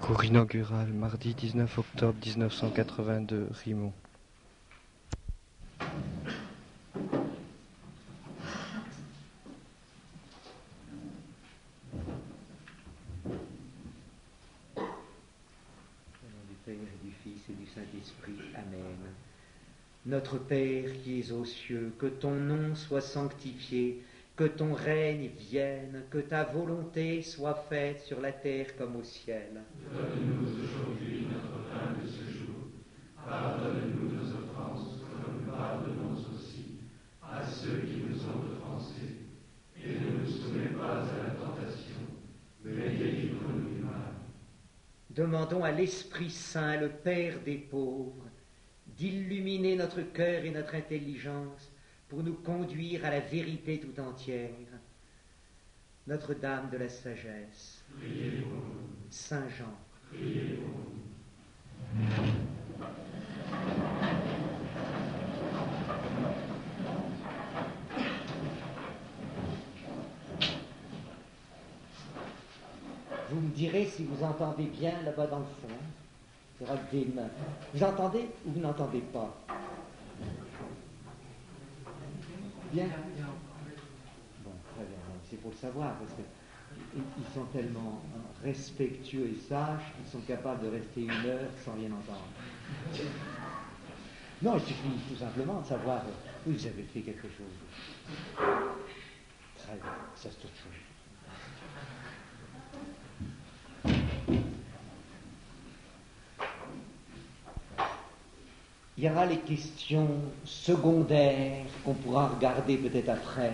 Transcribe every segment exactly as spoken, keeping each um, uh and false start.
Cours inaugural, mardi dix-neuf octobre mille neuf cent quatre-vingt-deux, Rimont. Père et du Fils et du Saint-Esprit. Amen. Notre Père qui es aux cieux, que ton nom soit sanctifié, que ton règne vienne, que ta volonté soit faite sur la terre comme au ciel. Donne-nous aujourd'hui notre pain de ce jour. Pardonne-nous nos offenses, comme nous pardonnons aussi à ceux qui nous ont offensés. Et ne nous soumets pas à la tentation, mais délivre-nous du mal. Demandons à l'Esprit Saint, le Père des pauvres, d'illuminer notre cœur et notre intelligence pour nous conduire à la vérité tout entière. Notre-Dame de la sagesse, Priez pour nous. Saint Jean, Priez pour nous. vous me direz si vous entendez bien là-bas dans le fond. Il y aura des mains. Vous entendez ou vous n'entendez pas? Bien. Bon, très bien. C'est pour le savoir, parce qu'ils sont tellement respectueux et sages qu'ils sont capables de rester une heure sans rien entendre. Non, il suffit tout simplement de savoir, oui, vous avez fait quelque chose. Très bien, ça c'est autre chose. Il y aura les questions secondaires qu'on pourra regarder peut-être après.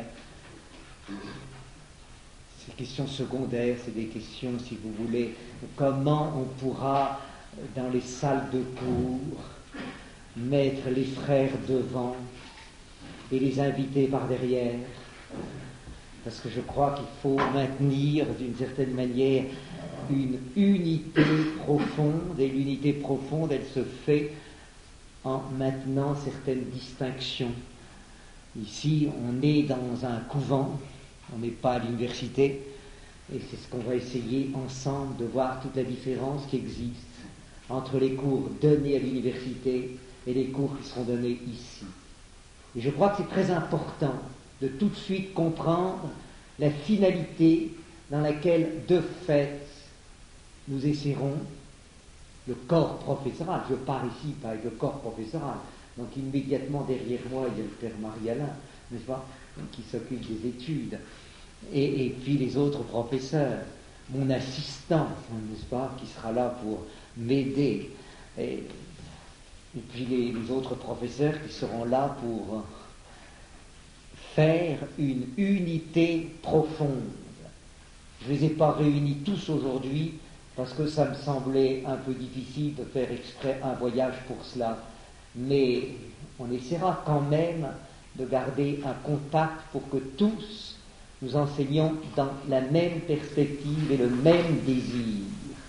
Ces questions secondaires, c'est des questions, si vous voulez, comment on pourra, dans les salles de cours, mettre les frères devant et les inviter par derrière. Parce que je crois qu'il faut maintenir, d'une certaine manière, une unité profonde, et l'unité profonde, elle se fait en maintenant certaines distinctions. Ici, on est dans un couvent, on n'est pas à l'université, et c'est ce qu'on va essayer ensemble de voir toute la différence qui existe entre les cours donnés à l'université et les cours qui seront donnés ici. Et je crois que c'est très important de tout de suite comprendre la finalité dans laquelle, de fait, nous essaierons le corps professoral. Je pars ici pas avec le corps professoral. Donc immédiatement derrière moi, il y a le père Marie-Alain, n'est-ce pas, qui s'occupe des études. Et, et puis les autres professeurs, mon assistant, n'est-ce pas, qui sera là pour m'aider. Et, et puis les, les autres professeurs qui seront là pour faire une unité profonde. Je ne les ai pas réunis tous aujourd'hui, parce que ça me semblait un peu difficile de faire exprès un voyage pour cela. Mais on essaiera quand même de garder un contact pour que tous nous enseignions dans la même perspective et le même désir.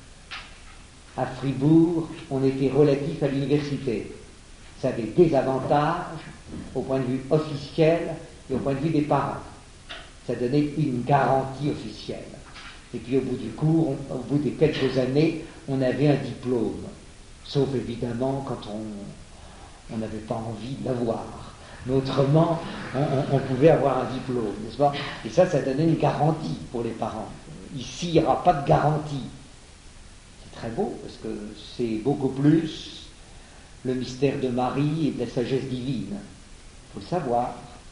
À Fribourg, on était relatif à l'université. Ça avait des avantages au point de vue officiel et au point de vue des parents. Ça donnait une garantie officielle. Et puis au bout du cours, on, au bout de quelques années, on avait un diplôme. Sauf évidemment quand on n'avait pas envie de l'avoir. Mais autrement, on, on, on pouvait avoir un diplôme, n'est-ce pas? Et ça, ça donnait une garantie pour les parents. Ici, il n'y aura pas de garantie. C'est très beau, parce que c'est beaucoup plus le mystère de Marie et de la sagesse divine. Il faut le savoir.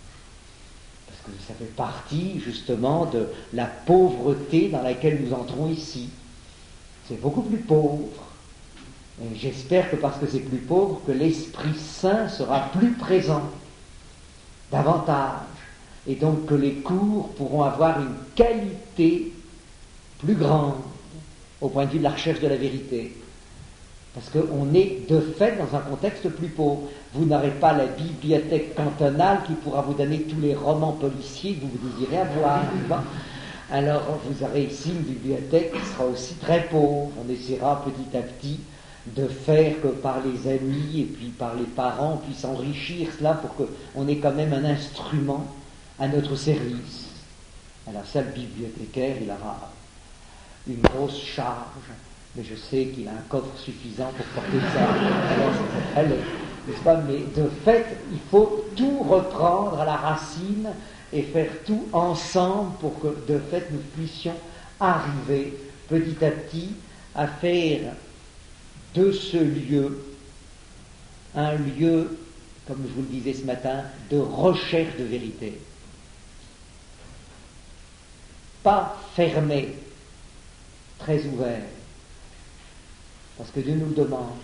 Que ça fait partie justement de la pauvreté dans laquelle nous entrons ici. C'est beaucoup plus pauvre. Et j'espère que parce que c'est plus pauvre, que l'Esprit Saint sera plus présent, davantage. Et donc que les cours pourront avoir une qualité plus grande au point de vue de la recherche de la vérité. Parce qu'on est de fait dans un contexte plus pauvre. Vous n'aurez pas la bibliothèque cantonale qui pourra vous donner tous les romans policiers que vous désirez avoir. Alors vous aurez ici une bibliothèque qui sera aussi très pauvre. On essaiera petit à petit de faire que par les amis et puis par les parents on puisse enrichir cela pour qu'on ait quand même un instrument à notre service. Alors ça, le bibliothécaire, il aura une grosse charge mais je sais qu'il a un coffre suffisant pour porter ça. Alors, allez, n'est-ce pas? Mais de fait, il faut tout reprendre à la racine et faire tout ensemble pour que, de fait, nous puissions arriver petit à petit à faire de ce lieu un lieu, comme je vous le disais ce matin, de recherche de vérité. Pas fermé, très ouvert, parce que Dieu nous le demande.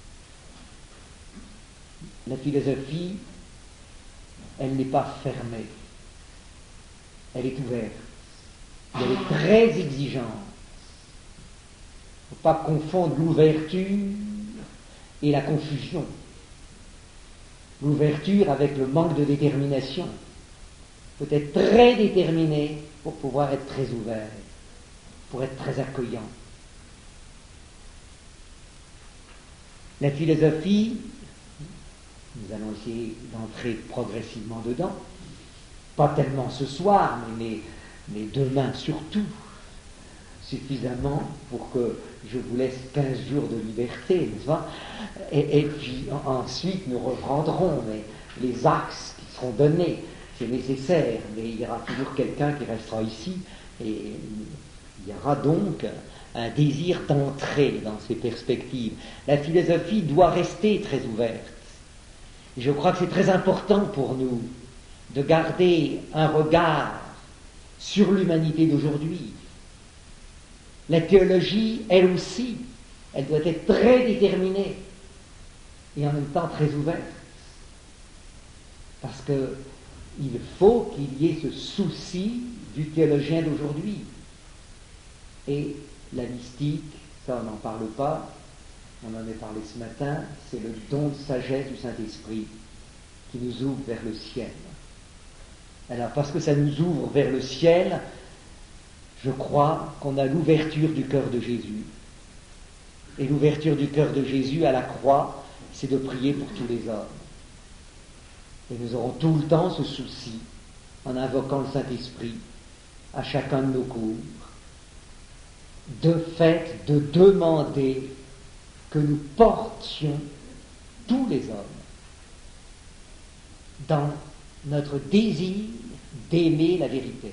La philosophie, elle n'est pas fermée, elle est ouverte, elle est très exigeante. Il ne faut pas confondre l'ouverture et la confusion. L'ouverture avec le manque de détermination. Il faut être très déterminé pour pouvoir être très ouvert, pour être très accueillant. La philosophie, nous allons essayer d'entrer progressivement dedans, pas tellement ce soir, mais, mais demain surtout, suffisamment pour que je vous laisse quinze jours de liberté, n'est-ce pas? Et, et puis en, ensuite nous reprendrons mais les axes qui seront donnés, c'est nécessaire, mais il y aura toujours quelqu'un qui restera ici, et il y aura donc un désir d'entrer dans ces perspectives. La philosophie doit rester très ouverte. Et je crois que c'est très important pour nous de garder un regard sur l'humanité d'aujourd'hui. La théologie, elle aussi, elle doit être très déterminée et en même temps très ouverte. Parce que il faut qu'il y ait ce souci du théologien d'aujourd'hui. Et la mystique, ça on n'en parle pas, on en a parlé ce matin, c'est le don de sagesse du Saint-Esprit qui nous ouvre vers le ciel. Alors parce que ça nous ouvre vers le ciel, je crois qu'on a l'ouverture du cœur de Jésus. Et l'ouverture du cœur de Jésus à la croix, c'est de prier pour tous les hommes. Et nous aurons tout le temps ce souci, en invoquant le Saint-Esprit, à chacun de nos cours, de fait de demander que nous portions tous les hommes dans notre désir d'aimer la vérité.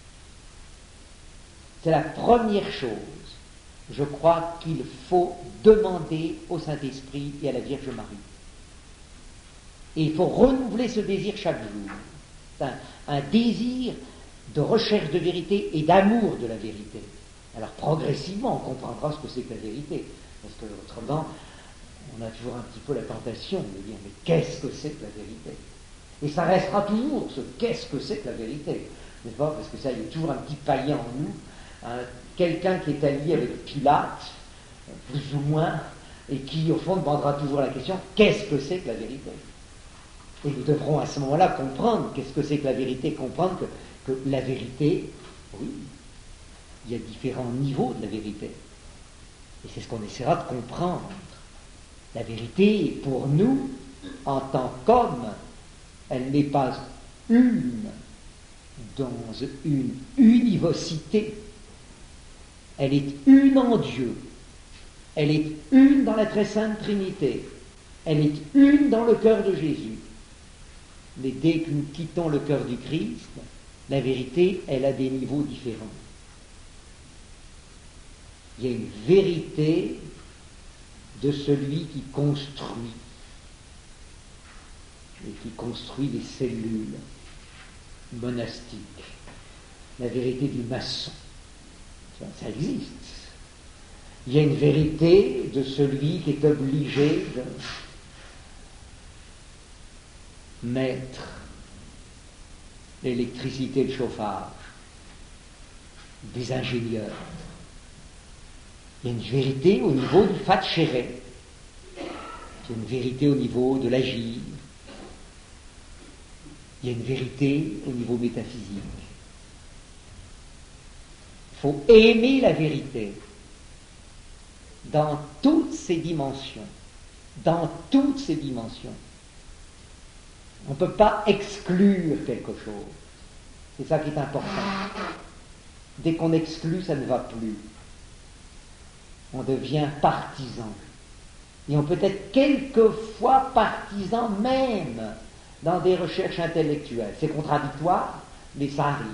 C'est la première chose, je crois, qu'il faut demander au Saint-Esprit et à la Vierge Marie. Et il faut renouveler ce désir chaque jour. C'est un, un désir de recherche de vérité et d'amour de la vérité. Alors progressivement, on comprendra ce que c'est que la vérité. Parce que autrement, on a toujours un petit peu la tentation de dire, mais qu'est-ce que c'est que la vérité? Et ça restera toujours ce qu'est-ce que c'est que la vérité. N'est-ce pas? Parce que ça, il y a toujours un petit païen en nous, hein, quelqu'un qui est allié avec Pilate, plus ou moins, et qui, au fond, demandera toujours la question, qu'est-ce que c'est que la vérité? Et nous devrons à ce moment-là comprendre qu'est-ce que c'est que la vérité, comprendre que, que la vérité, oui, il y a différents niveaux de la vérité. Et c'est ce qu'on essaiera de comprendre. La vérité, pour nous, en tant qu'hommes, elle n'est pas une dans une univocité. Elle est une en Dieu. Elle est une dans la très sainte Trinité. Elle est une dans le cœur de Jésus. Mais dès que nous quittons le cœur du Christ, la vérité, elle a des niveaux différents. Il y a une vérité de celui qui construit, et qui construit des cellules monastiques. La vérité du maçon, ça, ça existe. Il y a une vérité de celui qui est obligé de mettre l'électricité et le chauffage, des ingénieurs. Il y a une vérité au niveau du facere, il y a une vérité au niveau de l'agir, il y a une vérité au niveau métaphysique. Il faut aimer la vérité dans toutes ses dimensions, dans toutes ses dimensions. On ne peut pas exclure quelque chose. C'est ça qui est important. Dès qu'on exclut, ça ne va plus. on devient partisan. Et on peut être quelquefois partisan même dans des recherches intellectuelles. C'est contradictoire, mais ça arrive.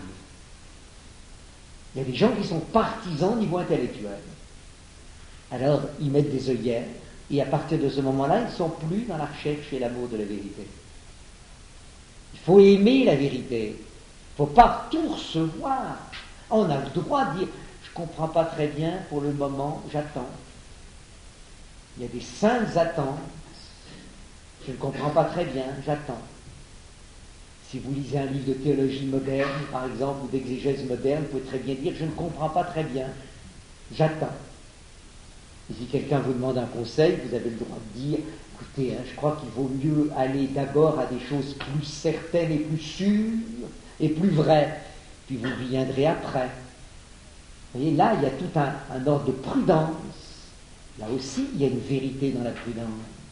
Il y a des gens qui sont partisans au niveau intellectuel. Alors, ils mettent des œillères, et à partir de ce moment-là, ils ne sont plus dans la recherche et l'amour de la vérité. Il faut aimer la vérité. Il ne faut pas tout recevoir. On a le droit de dire, je ne comprends pas très bien, pour le moment, j'attends. Il y a des saintes attentes. Je ne comprends pas très bien, j'attends. Si vous lisez un livre de théologie moderne, par exemple, ou d'exégèse moderne, vous pouvez très bien dire, je ne comprends pas très bien, j'attends. Et si quelqu'un vous demande un conseil, vous avez le droit de dire, écoutez, hein, je crois qu'il vaut mieux aller d'abord à des choses plus certaines et plus sûres et plus vraies, puis vous viendrez après. Vous voyez, là, il y a tout un, un ordre de prudence. Là aussi, il y a une vérité dans la prudence.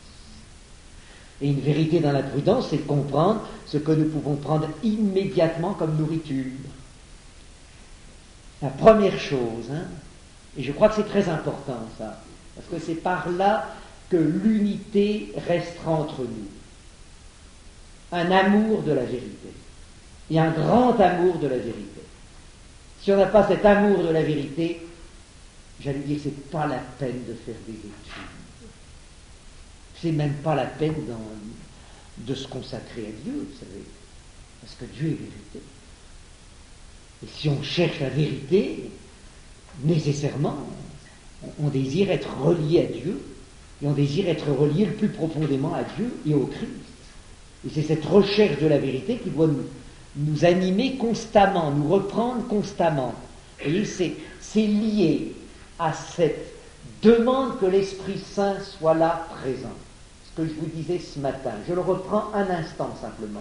Et une vérité dans la prudence, c'est de comprendre ce que nous pouvons prendre immédiatement comme nourriture. La première chose, hein, et je crois que c'est très important ça, parce que c'est par là que l'unité restera entre nous. Un amour de la vérité. Et un grand amour de la vérité. Si on n'a pas cet amour de la vérité, j'allais dire, c'est pas la peine de faire des études. C'est même pas la peine dans, de se consacrer à Dieu, vous savez. Parce que Dieu est vérité. Et si on cherche la vérité, nécessairement, on, on désire être relié à Dieu, et on désire être relié le plus profondément à Dieu et au Christ. Et c'est cette recherche de la vérité qui doit nous, nous animer constamment, nous reprendre constamment. Vous voyez, c'est, c'est lié à cette demande que l'Esprit Saint soit là présent. Ce que je vous disais ce matin. Je le reprends un instant simplement.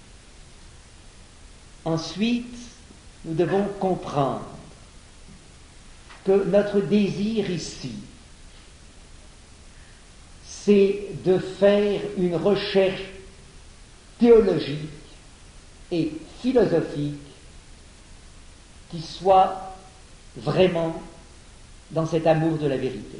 Ensuite, nous devons comprendre que notre désir ici, c'est de faire une recherche théologique et philosophique qui soit vraiment dans cet amour de la vérité.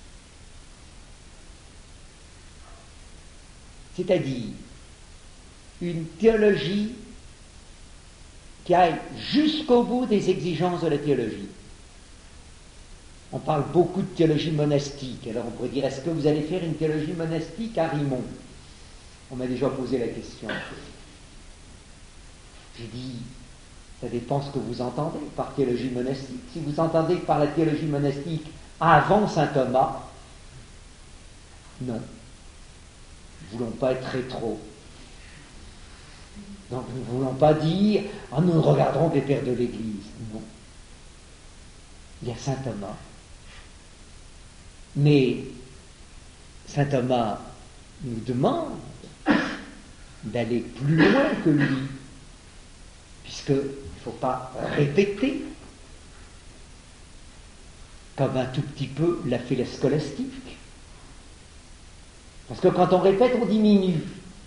C'est-à-dire une théologie qui aille jusqu'au bout des exigences de la théologie. On parle beaucoup de théologie monastique. Alors on pourrait dire, est-ce que vous allez faire une théologie monastique à Rimont? On m'a déjà posé la question. J'ai dit, ça dépend ce que vous entendez par théologie monastique. Si vous entendez par la théologie monastique avant saint Thomas, non. Nous ne voulons pas être rétro. Donc nous ne voulons pas dire, ah, nous ne regarderons que les pères de l'Église. Non. Il y a saint Thomas. Mais saint Thomas nous demande d'aller plus loin que lui, puisqu'il ne faut pas répéter, comme un tout petit peu l'a fait la scolastique. Parce que quand on répète, on diminue.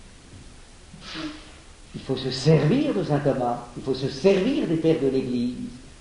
Il faut se servir de saint Thomas, il faut se servir des pères de l'Église.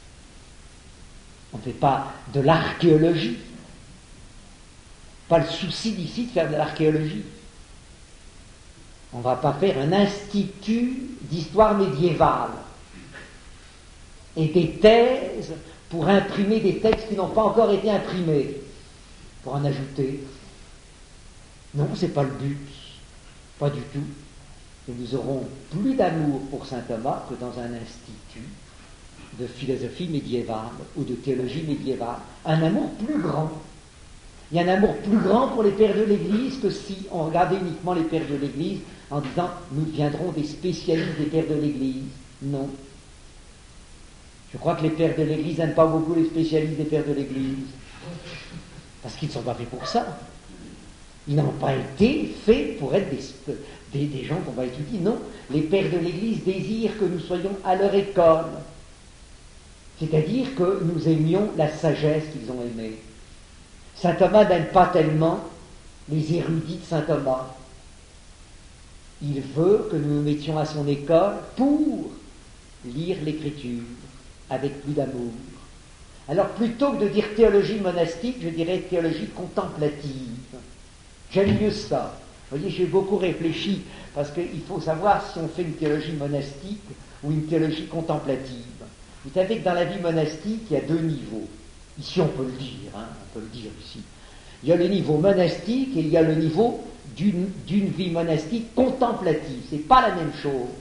On ne fait pas de l'archéologie. Pas le souci d'ici de faire de l'archéologie. On ne va pas faire un institut d'histoire médiévale et des thèses pour imprimer des textes qui n'ont pas encore été imprimés, pour en ajouter. Non, ce n'est pas le but. Pas du tout. Et nous aurons plus d'amour pour saint Thomas que dans un institut de philosophie médiévale ou de théologie médiévale. Un amour plus grand. Il y a un amour plus grand pour les pères de l'Église que si on regardait uniquement les pères de l'Église en disant « nous deviendrons des spécialistes des pères de l'Église ». Non. Je crois que les pères de l'Église n'aiment pas beaucoup les spécialistes des pères de l'Église. Parce qu'ils ne sont pas faits pour ça. Ils n'ont pas été faits pour être des, des, des gens qu'on va étudier. Non, les pères de l'Église désirent que nous soyons à leur école. C'est-à-dire que nous aimions la sagesse qu'ils ont aimée. Saint Thomas n'aime pas tellement les érudits de saint Thomas. Il veut que nous nous mettions à son école pour lire l'Écriture avec plus d'amour. Alors plutôt que de dire théologie monastique, je dirais théologie contemplative. J'aime mieux ça. Vous voyez, j'ai beaucoup réfléchi, parce qu'il faut savoir si on fait une théologie monastique ou une théologie contemplative. Vous savez que dans la vie monastique, il y a deux niveaux. Ici, on peut le dire, hein, on peut le dire ici. Il y a le niveau monastique et il y a le niveau d'une, d'une vie monastique contemplative. C'est pas la même chose.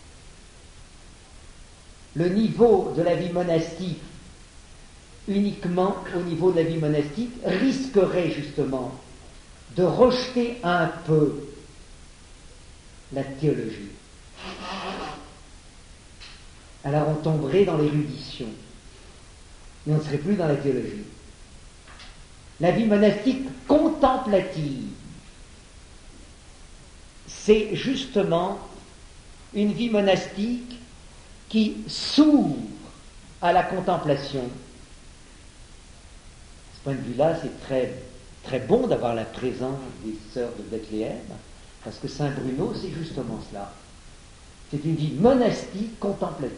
Le niveau de la vie monastique, uniquement au niveau de la vie monastique, risquerait justement de rejeter un peu la théologie. Alors on tomberait dans l'érudition et on ne serait plus dans la théologie. La vie monastique contemplative, c'est justement une vie monastique qui s'ouvre à la contemplation. À ce point de vue-là, c'est très, très bon d'avoir la présence des sœurs de Bethléem, parce que Saint Bruno, c'est justement cela. C'est une vie monastique contemplative.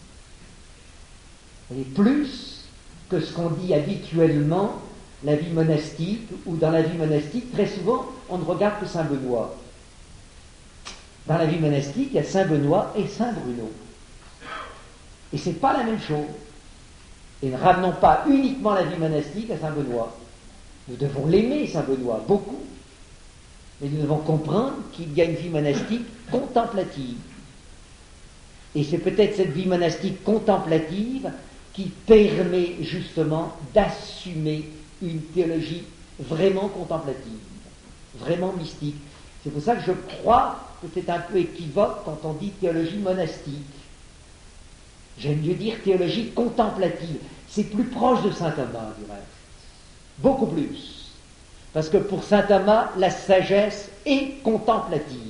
Et plus que ce qu'on dit habituellement, la vie monastique, ou dans la vie monastique, très souvent, on ne regarde que Saint Benoît. Dans la vie monastique, il y a Saint Benoît et Saint Bruno. Et c'est pas la même chose. Et ne ramenons pas uniquement la vie monastique à Saint Benoît. Nous devons l'aimer, Saint Benoît, beaucoup. Mais nous devons comprendre qu'il y a une vie monastique contemplative. Et c'est peut-être cette vie monastique contemplative qui permet justement d'assumer une théologie vraiment contemplative, vraiment mystique. C'est pour ça que je crois que c'est un peu équivoque quand on dit théologie monastique. J'aime mieux dire théologie contemplative. C'est plus proche de saint Thomas, du reste. Beaucoup plus. Parce que pour saint Thomas, la sagesse est contemplative.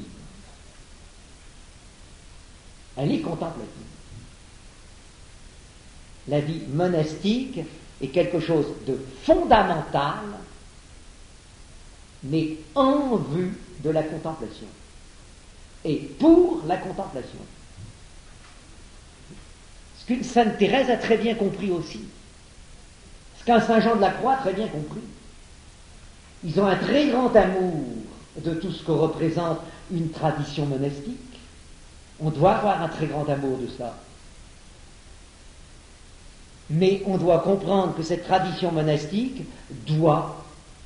Elle est contemplative. La vie monastique est quelque chose de fondamental, mais en vue de la contemplation. Et pour la contemplation. Ce qu'une Sainte Thérèse a très bien compris aussi. Ce qu'un Saint Jean de la Croix a très bien compris. Ils ont un très grand amour de tout ce que représente une tradition monastique. On doit avoir un très grand amour de cela. Mais on doit comprendre que cette tradition monastique doit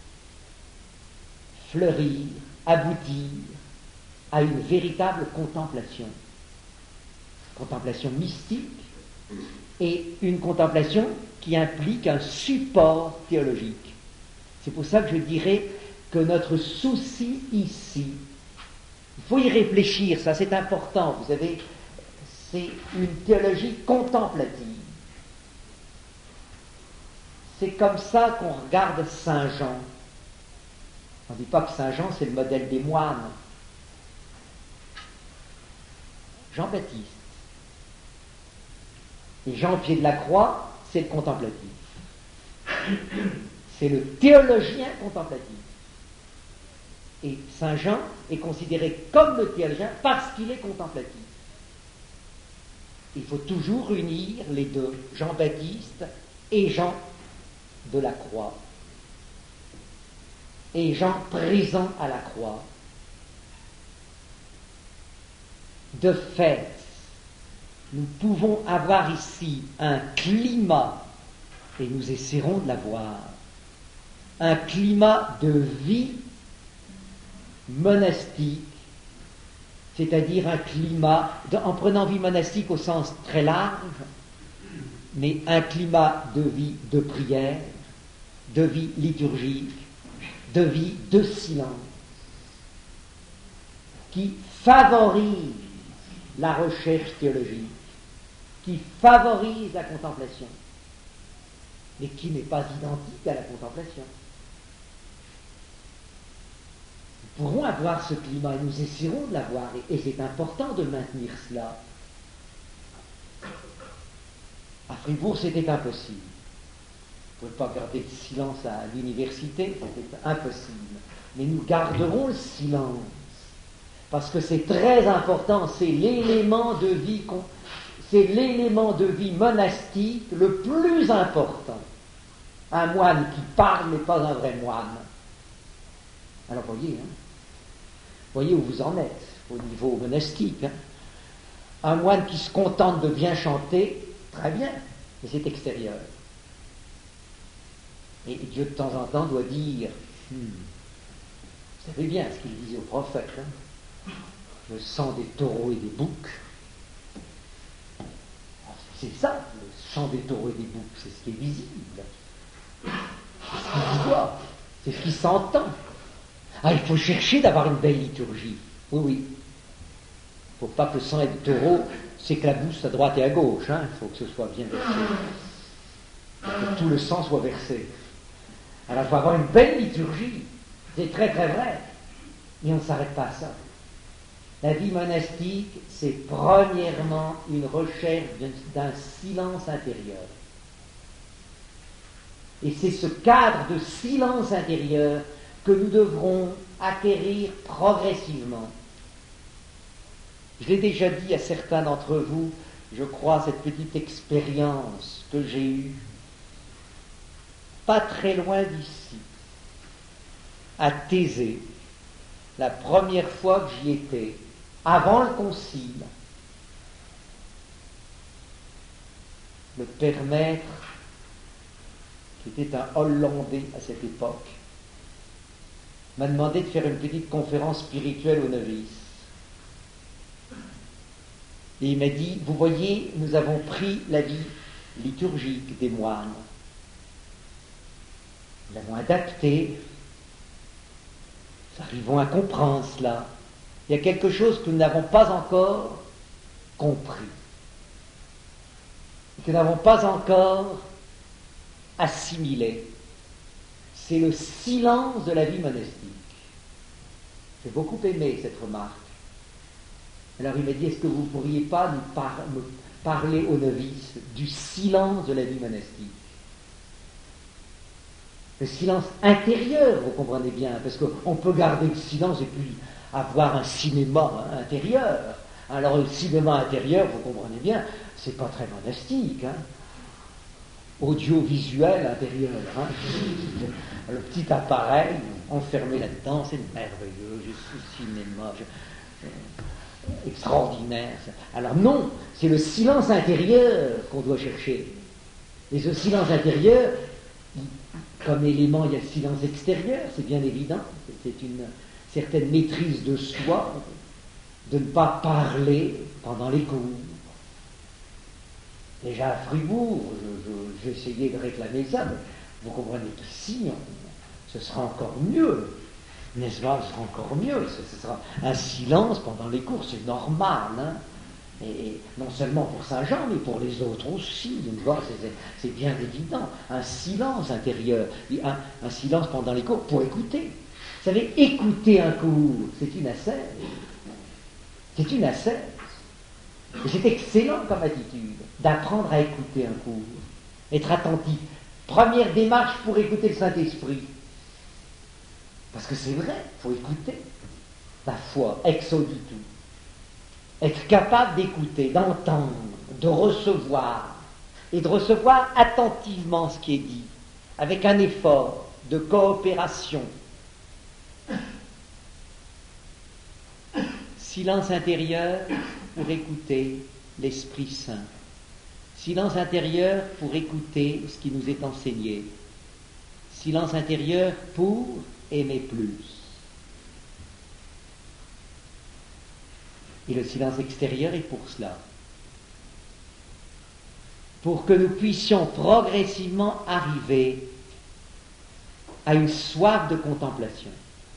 fleurir, aboutir à une véritable contemplation. Contemplation mystique et une contemplation qui implique un support théologique. C'est pour ça que je dirais que notre souci ici, il faut y réfléchir, ça c'est important, vous savez, c'est une théologie contemplative. C'est comme ça qu'on regarde Saint Jean. On ne dit pas que Saint Jean c'est le modèle des moines. Jean-Baptiste. Et Jean au pied de la croix, c'est le contemplatif. C'est le théologien contemplatif. Et Saint Jean est considéré comme le théologien parce qu'il est contemplatif. Il faut toujours unir les deux, Jean-Baptiste et Jean de la croix. Et Jean présent à la croix. De fait, nous pouvons avoir ici un climat, et nous essaierons de l'avoir, un climat de vie monastique, c'est-à-dire un climat, de, en prenant vie monastique au sens très large, mais un climat de vie de prière, de vie liturgique, de vie de silence, qui favorise la recherche théologique, qui favorise la contemplation, mais qui n'est pas identique à la contemplation. Nous pourrons avoir ce climat et nous essaierons de l'avoir, et, et c'est important de maintenir cela. À Fribourg, c'était impossible. Vous ne pouvez pas garder le silence à l'université, c'était impossible. Mais nous garderons le silence, parce que c'est très important, c'est l'élément de vie, c'est l'élément de vie monastique le plus important. Un moine qui parle n'est pas un vrai moine. Alors voyez, hein, voyez où vous en êtes au niveau monastique. Hein. Un moine qui se contente de bien chanter, très bien, mais c'est extérieur. Et Dieu de temps en temps doit dire, hmm, vous savez bien ce qu'il disait au prophète, hein, le sang des taureaux et des boucs. C'est ça, le sang des taureaux et des boucs, c'est ce qui est visible. C'est ce qui se voit, c'est ce qui s'entend. Ah, il faut chercher d'avoir une belle liturgie. Oui, oui. Il ne faut pas que le sang des taureaux s'éclabousse à droite et à gauche. Hein. Il faut que ce soit bien versé. Que tout le sang soit versé. Alors il faut avoir une belle liturgie. C'est très très vrai. Mais on ne s'arrête pas à ça. La vie monastique, c'est premièrement une recherche d'un silence intérieur. Et c'est ce cadre de silence intérieur que nous devrons acquérir progressivement. Je l'ai déjà dit à certains d'entre vous, je crois, cette petite expérience que j'ai eue, pas très loin d'ici, à Thésée, la première fois que j'y étais, avant le concile, le père maître, qui était un Hollandais à cette époque, m'a demandé de faire une petite conférence spirituelle aux novices. Et il m'a dit, vous voyez, nous avons pris la vie liturgique des moines. Nous l'avons adaptée. Nous arrivons à comprendre cela. Il y a quelque chose que nous n'avons pas encore compris. Et que nous n'avons pas encore assimilé. C'est le silence de la vie monastique. J'ai beaucoup aimé cette remarque. Alors il m'a dit, est-ce que vous ne pourriez pas nous par- me parler aux novices du silence de la vie monastique? Le silence intérieur, vous comprenez bien, parce qu'on peut garder le silence et puis avoir un cinéma hein, intérieur. Alors le cinéma intérieur, vous comprenez bien, c'est pas très monastique. Hein. Audiovisuel intérieur. Hein. Le petit appareil, enfermé là-dedans, c'est merveilleux, je suis cinéma, je... extraordinaire. Alors non, c'est le silence intérieur qu'on doit chercher. Et ce silence intérieur, comme élément, il y a le silence extérieur, c'est bien évident, c'est une certaine maîtrise de soi, de ne pas parler pendant les cours. Déjà à Fribourg, je, je, j'essayais de réclamer ça, mais vous comprenez qu'ici, on, ce sera encore mieux. N'est-ce pas? Ce sera encore mieux. Ce, ce sera un silence pendant les cours, c'est normal. Hein? Et, et non seulement pour Saint-Jean, mais pour les autres aussi. C'est, c'est, c'est bien évident. Un silence intérieur, un, un silence pendant les cours pour écouter. Vous savez, écouter un cours, c'est une ascèse. C'est une ascèse. Et c'est excellent comme attitude d'apprendre à écouter un cours, être attentif. Première démarche pour écouter le Saint-Esprit. Parce que c'est vrai, il faut écouter. La foi, ex auditu. Être capable d'écouter, d'entendre, de recevoir, et de recevoir attentivement ce qui est dit, avec un effort de coopération. Silence intérieur pour écouter l'Esprit Saint. Silence intérieur pour écouter ce qui nous est enseigné. Silence intérieur pour aimer plus. Et le silence extérieur est pour cela. Pour que nous puissions progressivement arriver à une soif de contemplation.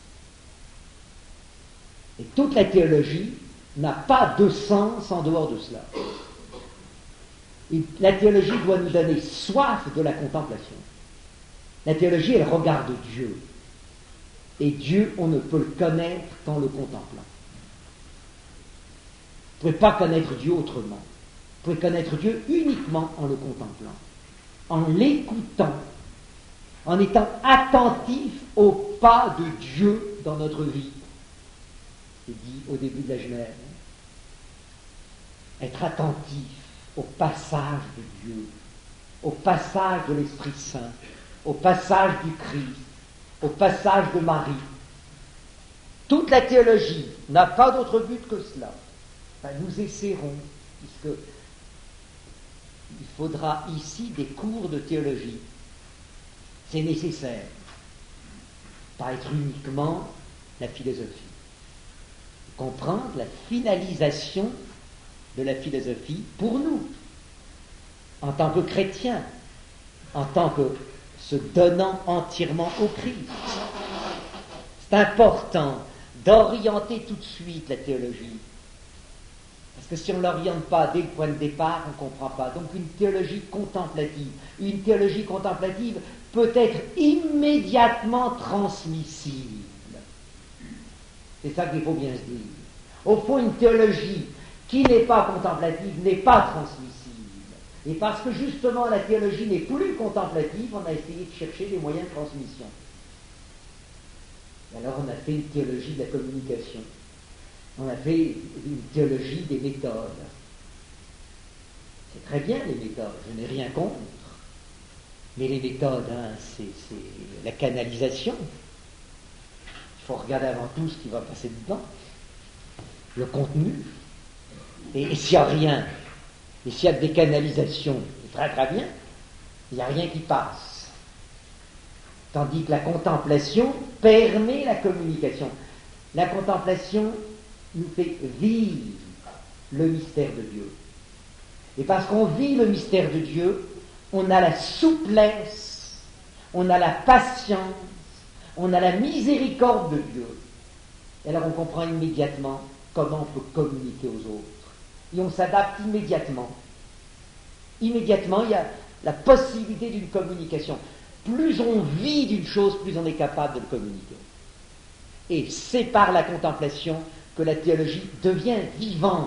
Et toute la théologie n'a pas de sens en dehors de cela. Et la théologie doit nous donner soif de la contemplation. La théologie, elle regarde Dieu. Et Dieu, on ne peut le connaître qu'en le contemplant. Vous ne pouvez pas connaître Dieu autrement. Vous pouvez connaître Dieu uniquement en le contemplant, en l'écoutant, en étant attentif au pas de Dieu dans notre vie. C'est dit au début de la Genèse. Être attentif au passage de Dieu, au passage de l'Esprit Saint au passage du Christ, au passage de Marie. Toute la théologie n'a pas d'autre but que cela. Enfin, nous essaierons, puisque il faudra ici des cours de théologie. C'est nécessaire. Pas être uniquement la philosophie. Comprendre la finalisation de la philosophie pour nous, en tant que chrétiens, en tant que se donnant entièrement au Christ. C'est important d'orienter tout de suite la théologie. Parce que si on ne l'oriente pas dès le point de départ, on ne comprend pas. Donc une théologie contemplative. Une théologie contemplative peut être immédiatement transmissible. C'est ça qu'il faut bien se dire. Au fond, une théologie qui n'est pas contemplative n'est pas transmissible. Et parce que justement la théologie n'est plus contemplative, on a essayé de chercher des moyens de transmission. Et alors on a fait une théologie de la communication. On a fait une théologie des méthodes. C'est très bien les méthodes, je n'ai rien contre. Mais les méthodes, hein, c'est, c'est la canalisation. Il faut regarder avant tout ce qui va passer dedans. Le contenu. Et, et s'il n'y a rien, et s'il y a des canalisations, c'est très très bien, il n'y a rien qui passe. Tandis que la contemplation permet la communication. La contemplation nous fait vivre le mystère de Dieu. Et parce qu'on vit le mystère de Dieu, on a la souplesse, on a la patience, on a la miséricorde de Dieu. Et alors on comprend immédiatement comment on peut communiquer aux autres. Et on s'adapte immédiatement. Immédiatement, il y a la possibilité d'une communication. Plus on vit d'une chose, plus on est capable de le communiquer. Et c'est par la contemplation que la théologie devient vivante.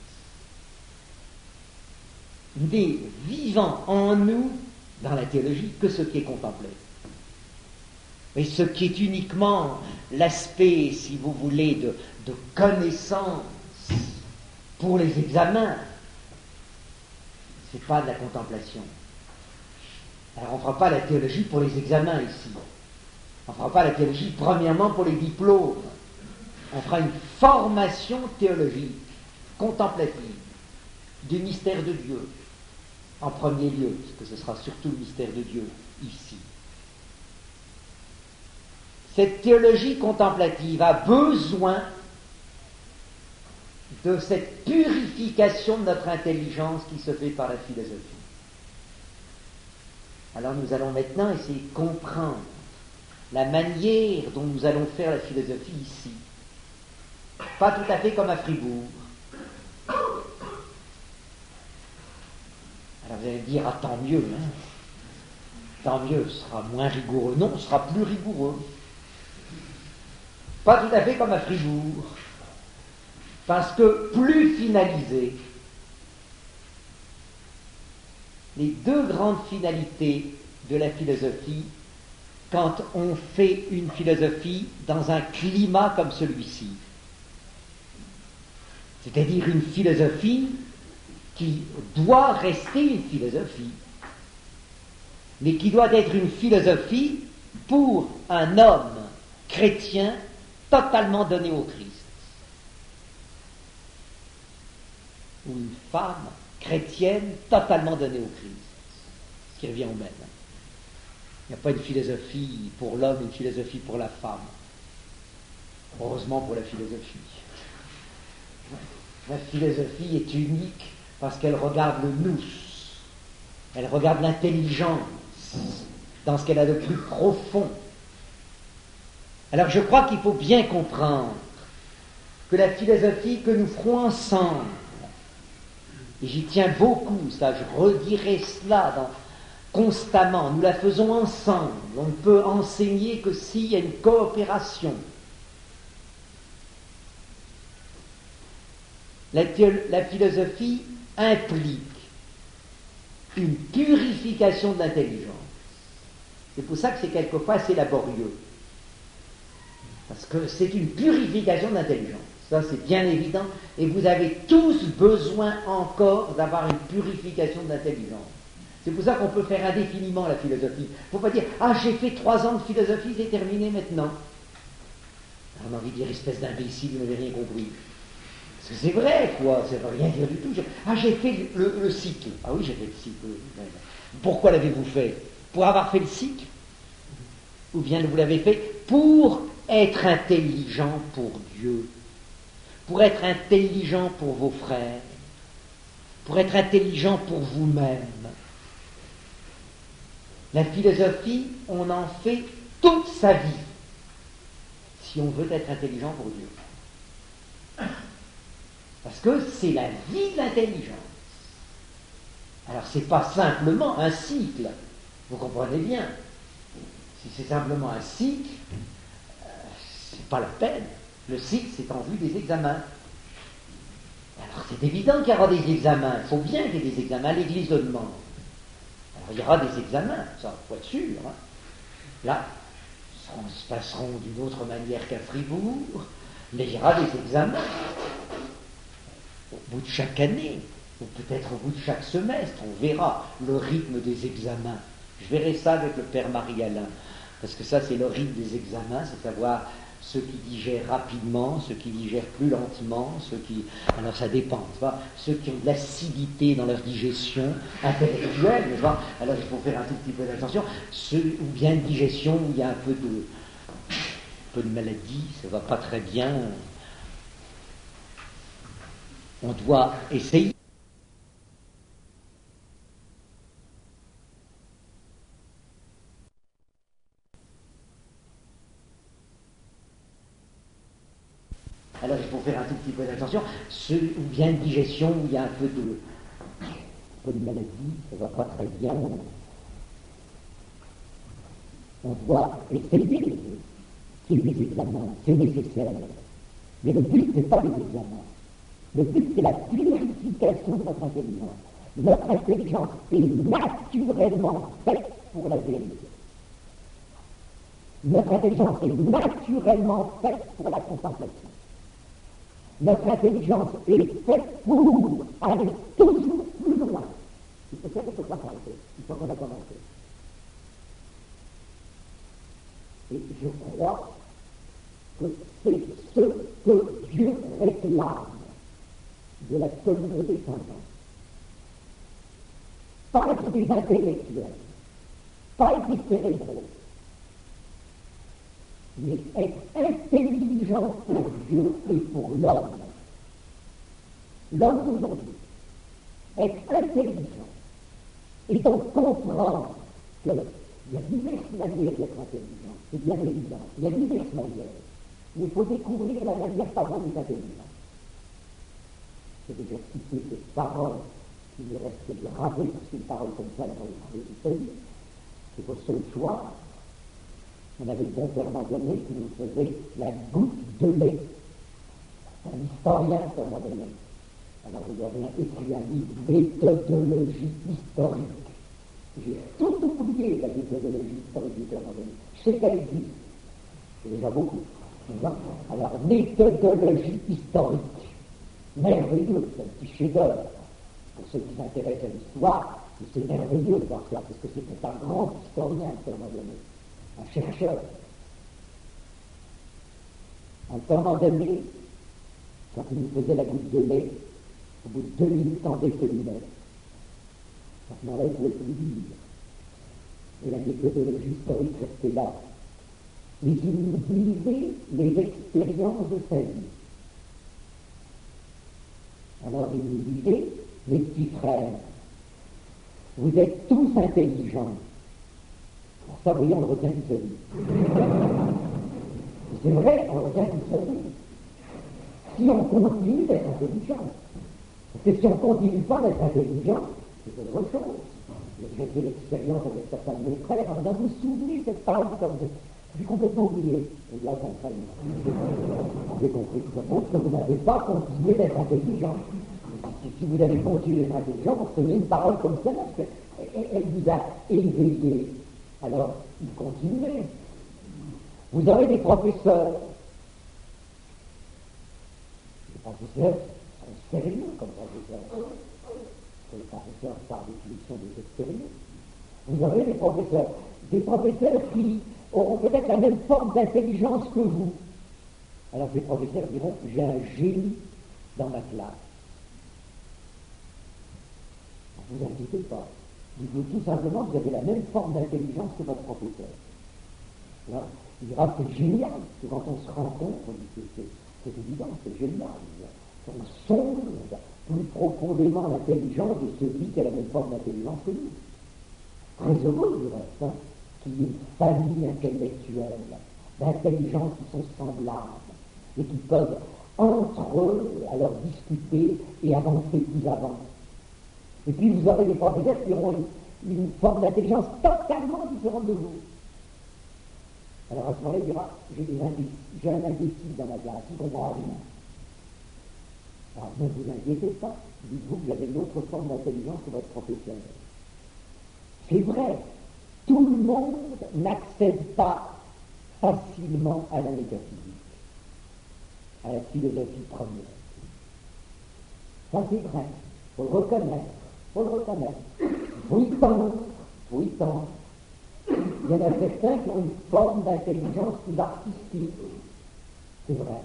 Il n'est vivant en nous, dans la théologie, que ce qui est contemplé. Et ce qui est uniquement l'aspect, si vous voulez, de, de connaissance pour les examens, c'est pas de la contemplation. Alors on ne fera pas la théologie pour les examens ici. On ne fera pas la théologie premièrement pour les diplômes. On fera une formation théologique, contemplative, du mystère de Dieu, en premier lieu, parce que ce sera surtout le mystère de Dieu ici. Cette théologie contemplative a besoin de cette purification de notre intelligence qui se fait par la philosophie. Alors nous allons maintenant essayer de comprendre la manière dont nous allons faire la philosophie ici. Pas tout à fait comme à Fribourg. Alors vous allez me dire, ah tant mieux, hein. Tant mieux, ce sera moins rigoureux. Non, ce sera plus rigoureux. Pas tout à fait comme à Fribourg. Parce que plus finalisé, les deux grandes finalités de la philosophie, quand on fait une philosophie dans un climat comme celui-ci, c'est-à-dire une philosophie qui doit rester une philosophie, mais qui doit être une philosophie pour un homme chrétien totalement donné au Christ, ou une femme chrétienne totalement donnée au Christ, ce qui revient au même. Il n'y a pas une philosophie pour l'homme, une philosophie pour la femme. Heureusement pour la philosophie. La philosophie est unique parce qu'elle regarde le nous, elle regarde l'intelligence dans ce qu'elle a de plus profond. Alors je crois qu'il faut bien comprendre que la philosophie que nous ferons ensemble, et j'y tiens beaucoup, ça, je redirai cela dans, constamment, nous la faisons ensemble, on ne peut enseigner que s'il y a une coopération. La, théo- la philosophie implique une purification de l'intelligence. C'est pour ça que c'est quelquefois assez laborieux. Parce que c'est une purification de l'intelligence. Ça, c'est bien évident. Et vous avez tous besoin encore d'avoir une purification de l'intelligence. C'est pour ça qu'on peut faire indéfiniment la philosophie. Il ne faut pas dire « Ah, j'ai fait trois ans de philosophie, c'est terminé maintenant. » On a envie de dire « Espèce d'imbécile, vous n'avez rien compris. » Parce que c'est vrai, quoi, ça ne veut rien dire du tout. Ah, j'ai fait le, le cycle. Ah oui, j'ai fait le cycle. Pourquoi l'avez-vous fait? Pour avoir fait le cycle? Ou bien vous l'avez fait pour être intelligent pour Dieu, pour être intelligent pour vos frères, pour être intelligent pour vous-même. La philosophie, on en fait toute sa vie, si on veut être intelligent pour Dieu. Parce que c'est la vie de l'intelligence. Alors c'est pas simplement un cycle, vous comprenez bien. Si c'est simplement un cycle, euh, c'est pas la peine. Le cycle, c'est en vue des examens. Alors c'est évident qu'il y aura des examens, il faut bien qu'il y ait des examens, l'Église le demande. Alors il y aura des examens, ça, il faut être sûr. Hein. Là, ça se passeront d'une autre manière qu'à Fribourg, mais il y aura des examens. Au bout de chaque année, ou peut-être au bout de chaque semestre, on verra le rythme des examens. Je verrai ça avec le Père Marie-Alain, parce que ça c'est le rythme des examens, c'est savoir ceux qui digèrent rapidement, ceux qui digèrent plus lentement, ceux qui... Alors ça dépend, tu vois, ceux qui ont de l'acidité dans leur digestion intellectuelle, tu vois, alors il faut faire un tout petit peu d'attention, ceux, ou bien une digestion où il y a un peu de, un peu de maladie, ça va pas très bien. On doit essayer. Alors il faut faire un tout petit peu d'attention, ceux, ou bien une digestion où il y a un peu de, un peu de maladie, ça va pas très bien. On doit essayer. C'est des examens, c'est nécessaire. Mais le but, c'est pas les examens. Le but, c'est la purification de notre intelligence. Notre intelligence est naturellement faite pour la vérité. Notre intelligence est naturellement faite pour la contemplation. Notre intelligence est faite pour aller toujours plus loin. Il faut faire ce qu'on va faire. Il faut qu'on a commencé. Et je crois que c'est ce que Dieu réclame de la communauté sainte. Pas être des intellectuels, pas être des cérébraux, mais être intelligent pour Dieu et pour l'homme. L'homme d'aujourd'hui, être intelligent, et donc comprendre qu'il y a diverses manières d'être intelligent, c'est bien évident, il y a diverses manières, mais il faut découvrir la manière par où on est intelligent. J'ai déjà cité cette parole qui me reste gravée, parce qu'une parole comme ça, la parole de c'est vos seul choix. On avait bien donné qui nous faisait la goutte de lait. Un historien, comme on donné. Alors vous avez écrit un livre, Méthodologie historique. J'ai tout oublié la méthodologie historique du Père Marie. Je sais qu'elle existe. C'est déjà beaucoup. Alors, méthodologie historique. Merveilleux, c'est un petit chef-d'œuvre. Pour ceux qui s'intéressent à l'histoire, c'est merveilleux de voir ça, parce que c'était un grand historien, à un moment donné, un chercheur. À un moment donné, quand il nous faisait la goutte de lait, au bout de deux minutes en déféminait, à ce moment-là, il pouvait plus lire. Et la méthodologie historique restait là. Mais il nous disait les expériences de sa vie. Alors il nous disait, mes petits frères, vous êtes tous intelligents. Pour ça, voyons, on retient une seule. C'est vrai, on retient une seule. Si on continue d'être intelligent, parce que si on ne continue pas d'être intelligent, c'est autre chose. J'ai fait l'expérience avec certains de mes frères, on a vous souvenez cette parole comme ça. J'ai complètement oublié. Et là, j'ai compris tout à fait que vous n'avez pas continué d'être intelligent. Si vous avez continué d'être intelligent, vous recevez une parole comme ça, parce qu'elle vous a éveillé. Alors, vous continuez. Vous aurez des professeurs. Les professeurs sont sérieux comme professeurs. les professeurs par définition des expériences. Vous aurez des professeurs, des professeurs qui auront peut-être la même forme d'intelligence que vous. Alors ces professeurs diront, j'ai un génie dans ma classe. Ne vous inquiétez pas. Dites-vous tout simplement que vous avez la même forme d'intelligence que votre professeur. Alors, il dira, c'est génial, que quand on se rencontre, on dit, c'est, c'est, c'est évident, c'est génial. On sonde plus profondément l'intelligence de celui qui a la même forme d'intelligence que nous. Très heureux, du reste, hein, qu'il y ait une famille intellectuelle, d'intelligences qui sont semblables, et qui peuvent, entre eux, alors discuter et avancer plus avant. Et puis vous aurez des professeurs qui auront une, une forme d'intelligence totalement différente de vous. Alors à ce moment-là, il dira, j'ai, des indécis, j'ai un indécis dans ma classe, il ne comprend rien. Alors ne vous inquiétez pas, dites-vous que vous avez une autre forme d'intelligence que votre professeur. C'est vrai, tout le monde n'accède pas facilement à la métaphysique, à la philosophie première. Ça c'est vrai, il faut le reconnaître, il faut le reconnaître. Il faut y tendre, il faut y tendre. Il y en a certains qui ont une forme d'intelligence plus artistique, c'est vrai.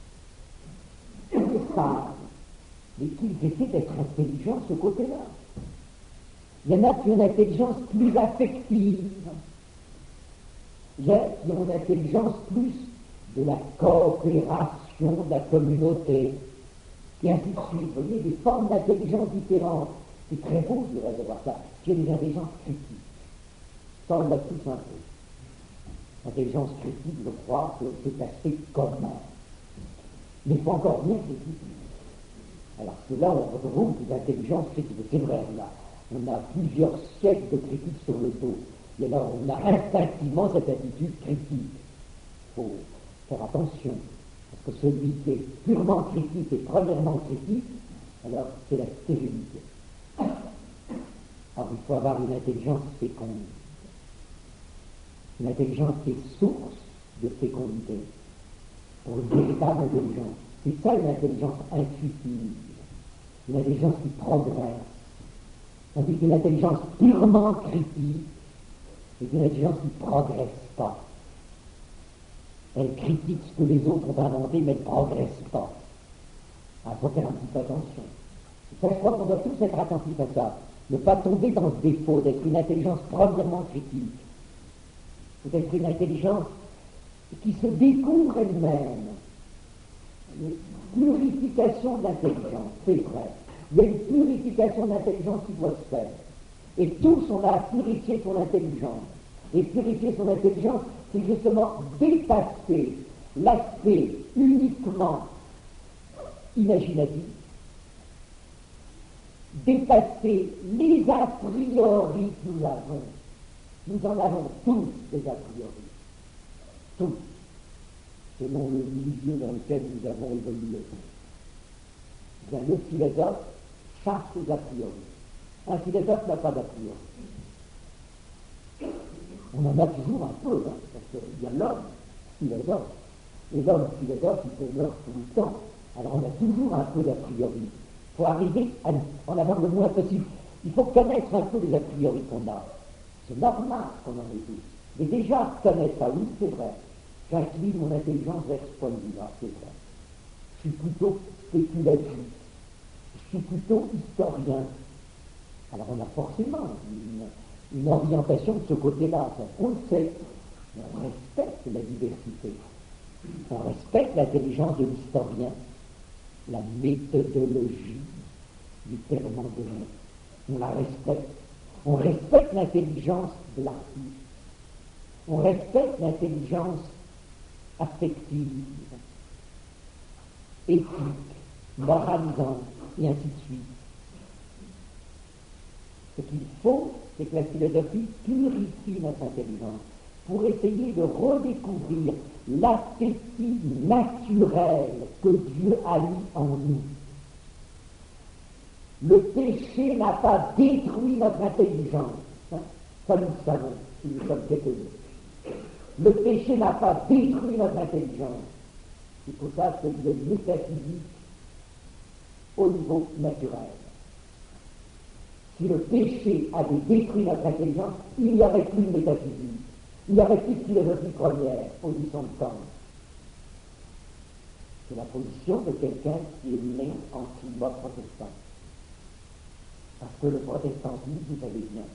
Ils savent, mais qu'ils essaient d'être intelligents ce côté-là. Il y en a qui ont une intelligence plus affective. Il y en a qui ont une intelligence plus de la coopération de la communauté, et ainsi de suite. Vous voyez, des formes d'intelligence différentes. C'est très beau, je dirais, de voir ça. Il y a des intelligences critiques. Ça, on l'a tous un peu. L'intelligence critique, je crois que c'est assez commun. Mais il faut encore mieux critique. Alors que là, on retrouve des intelligences critiques. C'est vrai, là. On a plusieurs siècles de critique sur le dos. Et alors, on a instinctivement cette attitude critique. Il faut faire attention. Parce que celui qui est purement critique et premièrement critique, alors c'est la stérilité. Alors, il faut avoir une intelligence féconde. Une intelligence qui est source de fécondité. Pour une véritable intelligence. C'est ça une intelligence intuitive. Une intelligence qui progresse. Tandis qu'une intelligence purement critique est une intelligence qui ne progresse pas. Elle critique ce que les autres ont inventé, mais elle ne progresse pas. Il faut faire un petit peu attention. Ça, je crois qu'on doit tous être attentifs à ça. Ne pas tomber dans ce défaut d'être une intelligence premièrement critique. Peut-être une intelligence qui se découvre elle-même. Une purification de l'intelligence, c'est vrai. Il y a une purification de l'intelligence qui doit se faire. Et tous, on a à purifier son intelligence. Et purifier son intelligence, c'est justement dépasser l'aspect uniquement imaginatif, dépasser les a priori que nous avons. Nous en avons tous des a priori. Tous. Selon le milieu dans lequel nous avons évolué. Bien, le philosophe chasse les a priori. Un philosophe n'a pas d'a priori. On en a toujours un peu, hein, parce qu'il y a l'homme philosophe. Et l'homme philosophe, il se meurt tout le temps. Alors on a toujours un peu d'a priori. Il faut arriver à en avoir le moins possible. Il faut connaître un peu les a priori qu'on a. C'est normal qu'on en ait tous. Mais déjà, connaître ça, oui, c'est vrai. J'incline mon intelligence vers ce point de vue-là, c'est vrai. Je suis plutôt spéculatif. Je suis plutôt historien. Alors on a forcément une, une orientation de ce côté-là. On le sait. Mais on respecte la diversité. On respecte l'intelligence de l'historien, la méthodologie du terme anglais. On la respecte. On respecte l'intelligence de l'artiste. On respecte l'intelligence affective, éthique, moralisante, et ainsi de suite. Ce qu'il faut, c'est que la philosophie purifie notre intelligence pour essayer de redécouvrir l'appétit naturel que Dieu a mis en nous. Le péché n'a pas détruit notre intelligence, hein, comme nous le savons, si nous sommes catholiques. Le péché n'a pas détruit notre intelligence. C'est pour ça qu'il y a une métaphysique au niveau naturel. si le péché avait détruit notre intelligence, il n'y aurait plus de métaphysique, il n'y aurait plus de philosophie première, position de temps. C'est la position de quelqu'un qui est né en climat protestant. Parce que le protestantisme, vous savez bien,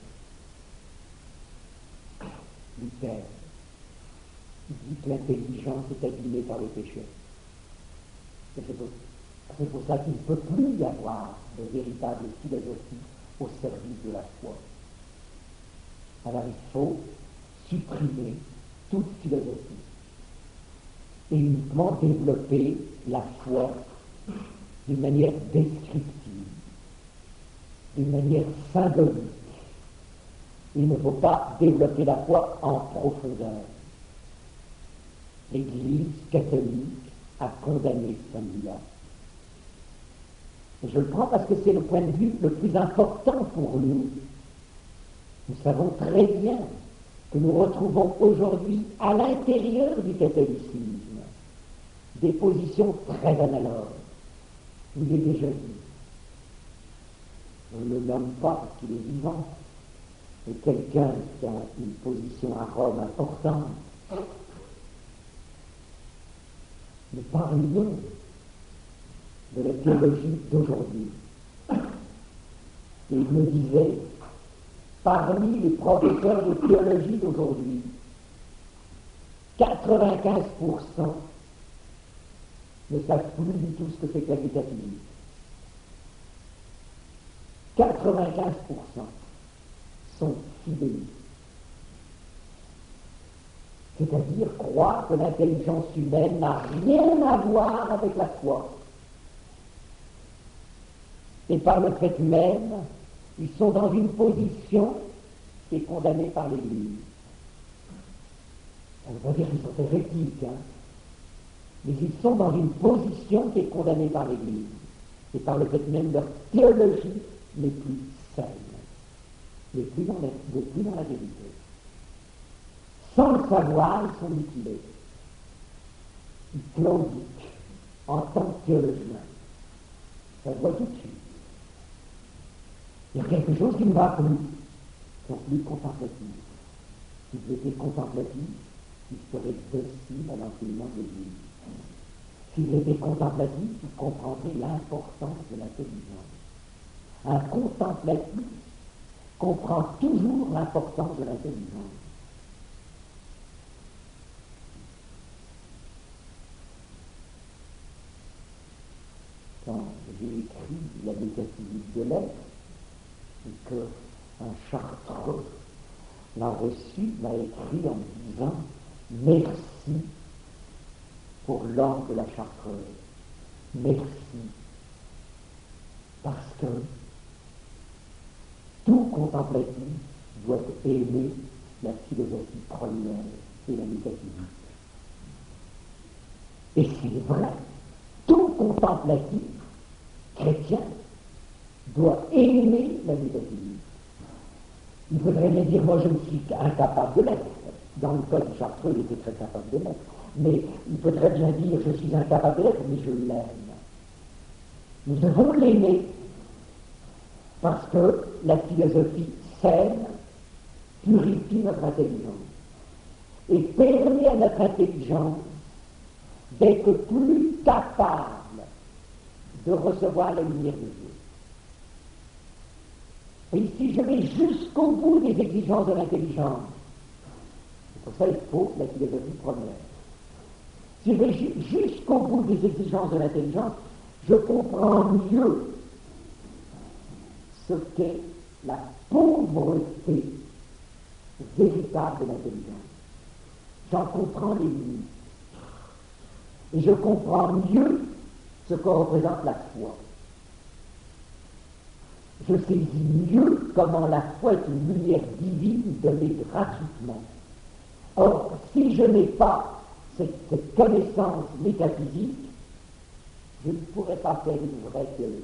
Luther, il dit que l'intelligence est abîmée par le péché. C'est pour, c'est pour ça qu'il ne peut plus y avoir de véritable philosophie au service de la foi. Alors il faut supprimer toute philosophie et uniquement développer la foi d'une manière descriptive, d'une manière symbolique. Il ne faut pas développer la foi en profondeur. L'Église catholique a condamné celui-là. Et je le prends parce que c'est le point de vue le plus important pour nous. Nous savons très bien que nous retrouvons aujourd'hui à l'intérieur du catholicisme des positions très analogues. Je vous l'ai déjà dit. On ne le nomme pas parce qu'il est vivant. Et quelqu'un qui a une position à Rome importante. Nous parlions de la théologie d'aujourd'hui. Et il me disait, parmi les professeurs de théologie d'aujourd'hui, quatre-vingt-quinze pour cent ne savent plus du tout ce que c'est que la métaphysique. quatre-vingt-quinze pour cent sont fidèles. C'est-à-dire croire que l'intelligence humaine n'a rien à voir avec la foi. Et par le fait même, ils sont dans une position qui est condamnée par l'Église. Ça ne veut pas dire qu'ils sont hérétiques, hein, mais ils sont dans une position qui est condamnée par l'Église. Et par le fait même, leur théologie n'est plus saine, n'est plus dans la, n'est plus dans la vérité. Sans le savoir, ils sont mutilés. Ils claudiquent en tant que théologiens. Ça se voit tout de suite. Il y a quelque chose qui ne va plus. Ils sont plus contemplatifs. S'ils étaient contemplatifs, ils seraient dociles à l'enseignement de l'Église. S'ils étaient contemplatifs, ils comprendraient l'importance de l'intelligence. Un contemplatif comprend toujours l'importance de l'intelligence. Quand j'ai écrit la métaphysique de l'être, et qu'un chartreux l'a reçu, m'a écrit en me disant « Merci pour l'ordre de la chartreuse. Merci. Parce que tout contemplatif doit aimer la philosophie première et la métaphysique. » Et c'est vrai, tout contemplatif chrétien doit aimer la métaphysique. Il faudrait bien dire, moi je ne suis incapable de l'être. Dans le cas du chartreux, il était très capable de l'être. Mais il faudrait bien dire, je suis incapable de l'être, mais je l'aime. Nous devons l'aimer, parce que la philosophie saine purifie notre intelligence et permet à notre intelligence d'être plus capable de recevoir la lumière de Dieu. Et ici, je vais jusqu'au bout des exigences de l'intelligence. C'est pour ça qu'il faut la philosophie première. Si je vais jusqu'au bout des exigences de l'intelligence, je comprends mieux ce qu'est la pauvreté véritable de l'intelligence. J'en comprends les limites. Et je comprends mieux ce que représente la foi. Je saisis mieux comment la foi est une lumière divine donnée gratuitement. Or, si je n'ai pas cette, cette connaissance métaphysique, je ne pourrais pas faire une vraie théologie.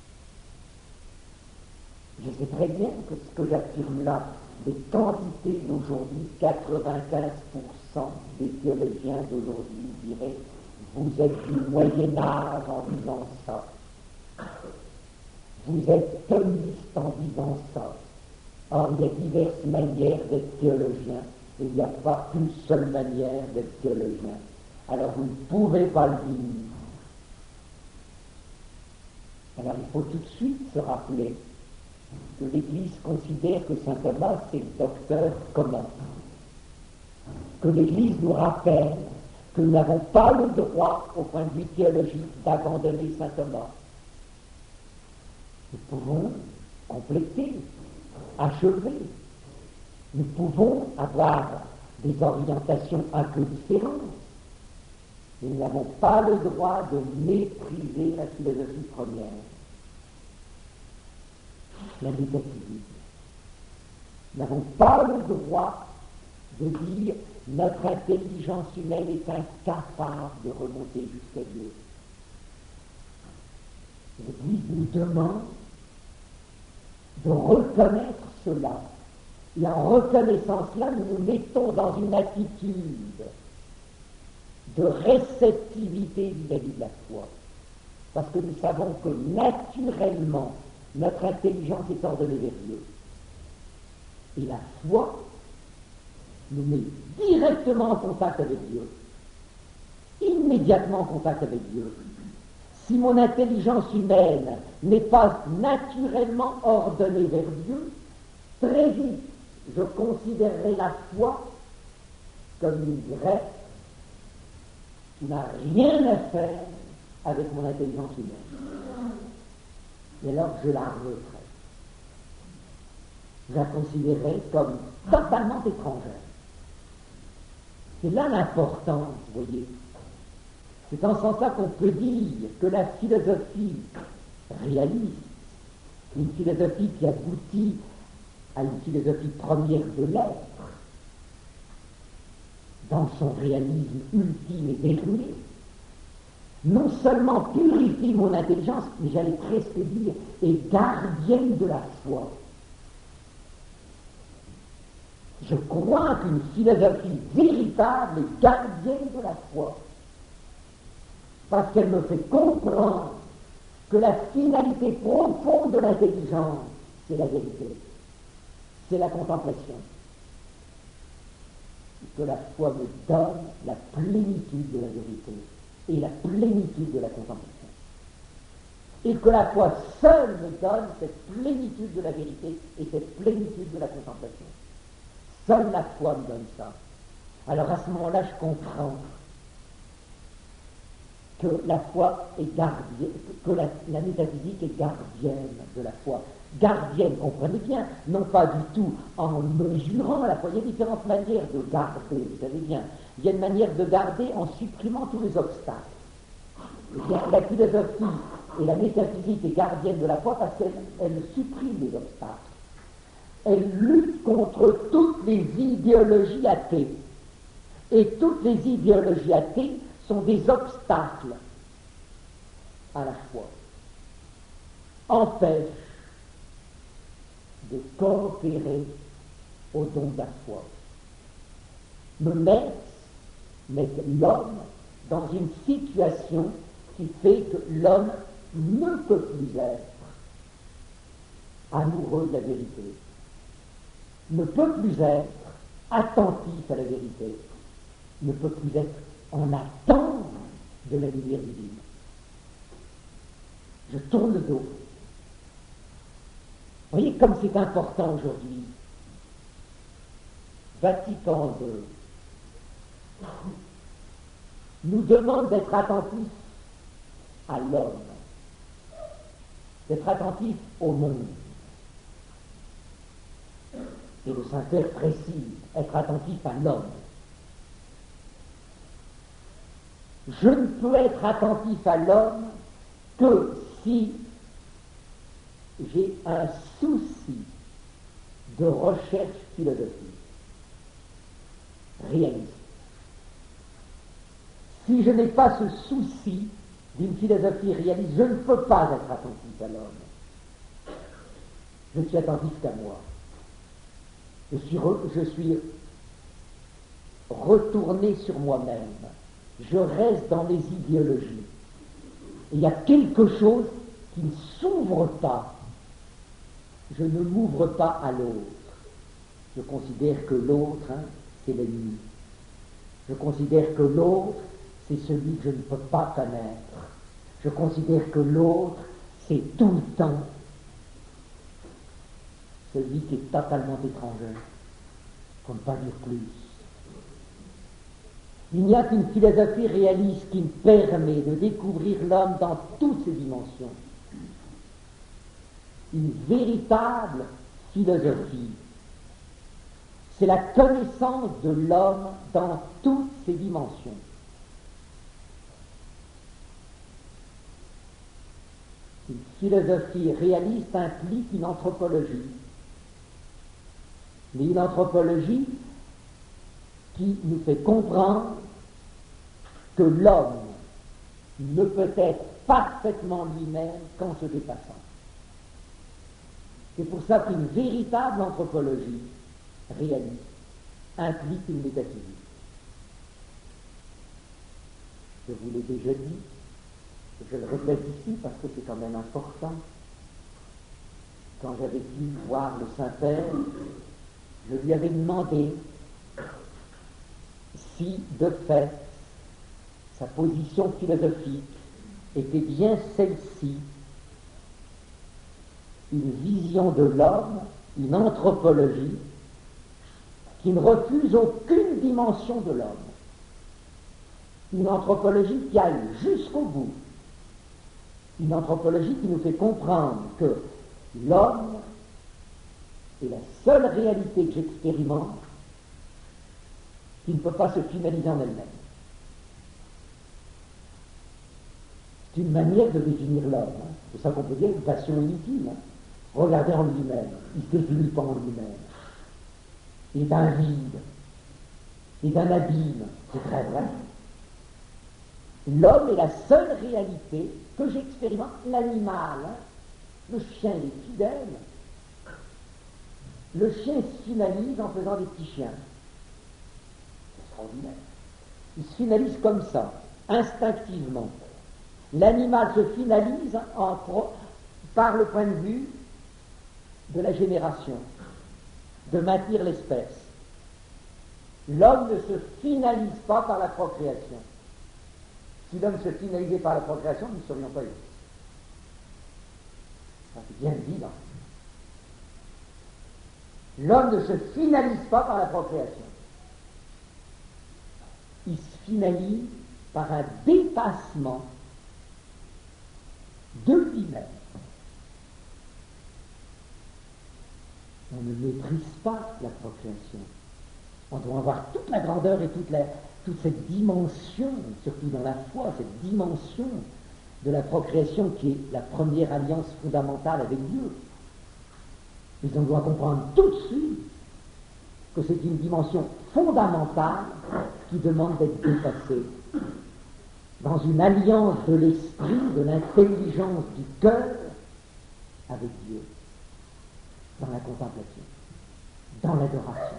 Je sais très bien que ce que j'affirme là, des quantités d'aujourd'hui, quatre-vingt-quinze pour cent des théologiens d'aujourd'hui diraient « Vous êtes du Moyen-Âge en disant ça ». vous êtes thomiste en disant ça. Or, il y a diverses manières d'être théologien, et il n'y a pas qu'une seule manière d'être théologien. Alors, vous ne pouvez pas le dire. Alors, il faut tout de suite se rappeler que l'Église considère que saint Thomas, c'est le docteur commun. Que l'Église nous rappelle que nous n'avons pas le droit, au point de vue théologique, d'abandonner saint Thomas. Nous pouvons compléter, achever. Nous pouvons avoir des orientations un peu différentes. Mais nous n'avons pas le droit de mépriser la philosophie première, la métaphysique. Nous n'avons pas le droit de dire notre intelligence humaine est incapable de remonter jusqu'à Dieu. L'Église nous demande de reconnaître cela. Et en reconnaissant cela, nous nous mettons dans une attitude de réceptivité vis-à-vis de la foi. Parce que nous savons que naturellement, notre intelligence est ordonnée vers Dieu. Et la foi nous met directement en contact avec Dieu. Immédiatement en contact avec Dieu. Si mon intelligence humaine n'est pas naturellement ordonnée vers Dieu, très vite, je considérerai la foi comme une greffe qui n'a rien à faire avec mon intelligence humaine. Et alors je la referai. Je la considérerai comme totalement étrangère. C'est là l'importance, vous voyez. C'est en ce sens-là qu'on peut dire que la philosophie réaliste, une philosophie qui aboutit à une philosophie première de l'être, dans son réalisme ultime et dernier, non seulement purifie mon intelligence, mais j'allais presque dire, est gardienne de la foi. Je crois qu'une philosophie véritable est gardienne de la foi, parce qu'elle me fait comprendre que la finalité profonde de l'intelligence, c'est la vérité, c'est la contemplation. Et que la foi me donne la plénitude de la vérité et la plénitude de la contemplation. Et que la foi seule me donne cette plénitude de la vérité et cette plénitude de la contemplation. Seule la foi me donne ça. Alors à ce moment-là, je comprends que la foi est gardienne, que la, la métaphysique est gardienne de la foi. Gardienne, comprenez bien, non pas du tout en mesurant la foi. Il y a différentes manières de garder, vous savez bien. Il y a une manière de garder en supprimant tous les obstacles. Et bien, la philosophie et la métaphysique est gardienne de la foi parce qu'elle elle supprime les obstacles. Elle lutte contre toutes les idéologies athées. Et toutes les idéologies athées sont des obstacles à la foi. Empêchent de coopérer au don de la foi. Me mettent, mettent l'homme dans une situation qui fait que l'homme ne peut plus être amoureux de la vérité, ne peut plus être attentif à la vérité, ne peut plus être en attente de la lumière divine. Je tourne le dos. Vous voyez comme c'est important aujourd'hui. Vatican deux nous demande d'être attentifs à l'homme, d'être attentifs au monde. Et le Saint-Père précise, être attentif à l'homme. Je ne peux être attentif à l'homme que si j'ai un souci de recherche philosophique, réaliste. Si je n'ai pas ce souci d'une philosophie réaliste, je ne peux pas être attentif à l'homme. Je ne suis attentif qu'à moi. Je suis, re, je suis retourné sur moi-même. Je reste dans les idéologies. Et il y a quelque chose qui ne s'ouvre pas je ne m'ouvre pas à l'autre. Je considère que l'autre, hein, c'est l'ennemi. Je considère que l'autre, c'est celui que je ne peux pas connaître. Je considère que l'autre, c'est tout le temps celui qui est totalement étranger, pour ne pas dire plus. Il n'y a qu'une philosophie réaliste qui me permet de découvrir l'homme dans toutes ses dimensions. Une véritable philosophie. C'est la connaissance de l'homme dans toutes ses dimensions. Une philosophie réaliste implique une anthropologie. Mais une anthropologie qui nous fait comprendre que l'homme ne peut être parfaitement lui-même qu'en se dépassant. C'est pour ça qu'une véritable anthropologie réaliste implique une métaphysique. Je vous l'ai déjà dit, je le répète ici parce que c'est quand même important. Quand j'avais pu voir le Saint-Père, je lui avais demandé si, de fait, sa position philosophique était bien celle-ci, une vision de l'homme, une anthropologie qui ne refuse aucune dimension de l'homme, une anthropologie qui aille jusqu'au bout, une anthropologie qui nous fait comprendre que l'homme est la seule réalité que j'expérimente qui ne peut pas se finaliser en elle-même. C'est une manière de définir l'homme. Hein. C'est ça qu'on peut dire une passion inutile. Hein. Regardez en lui-même. Il ne se définit pas en lui-même. Il est un vide. Il est un abîme. C'est très vrai. L'homme est la seule réalité que j'expérimente. L'animal, hein. Le chien est fidèle. Le chien se finalise en faisant des petits chiens. C'est extraordinaire. Il se finalise comme ça, instinctivement. L'animal se finalise en pro, par le point de vue de la génération, de maintenir l'espèce. L'homme ne se finalise pas par la procréation. Si l'homme se finalisait par la procréation, nous ne serions pas ici. Ça, c'est bien évident. L'homme ne se finalise pas par la procréation. Il se finalise par un dépassement de lui-même. On ne maîtrise pas la procréation. On doit avoir toute la grandeur et toute, la, toute cette dimension, surtout dans la foi, cette dimension de la procréation qui est la première alliance fondamentale avec Dieu. Mais on doit comprendre tout de suite que c'est une dimension fondamentale qui demande d'être dépassée. Dans une alliance de l'esprit, de l'intelligence du cœur avec Dieu, dans la contemplation, dans l'adoration.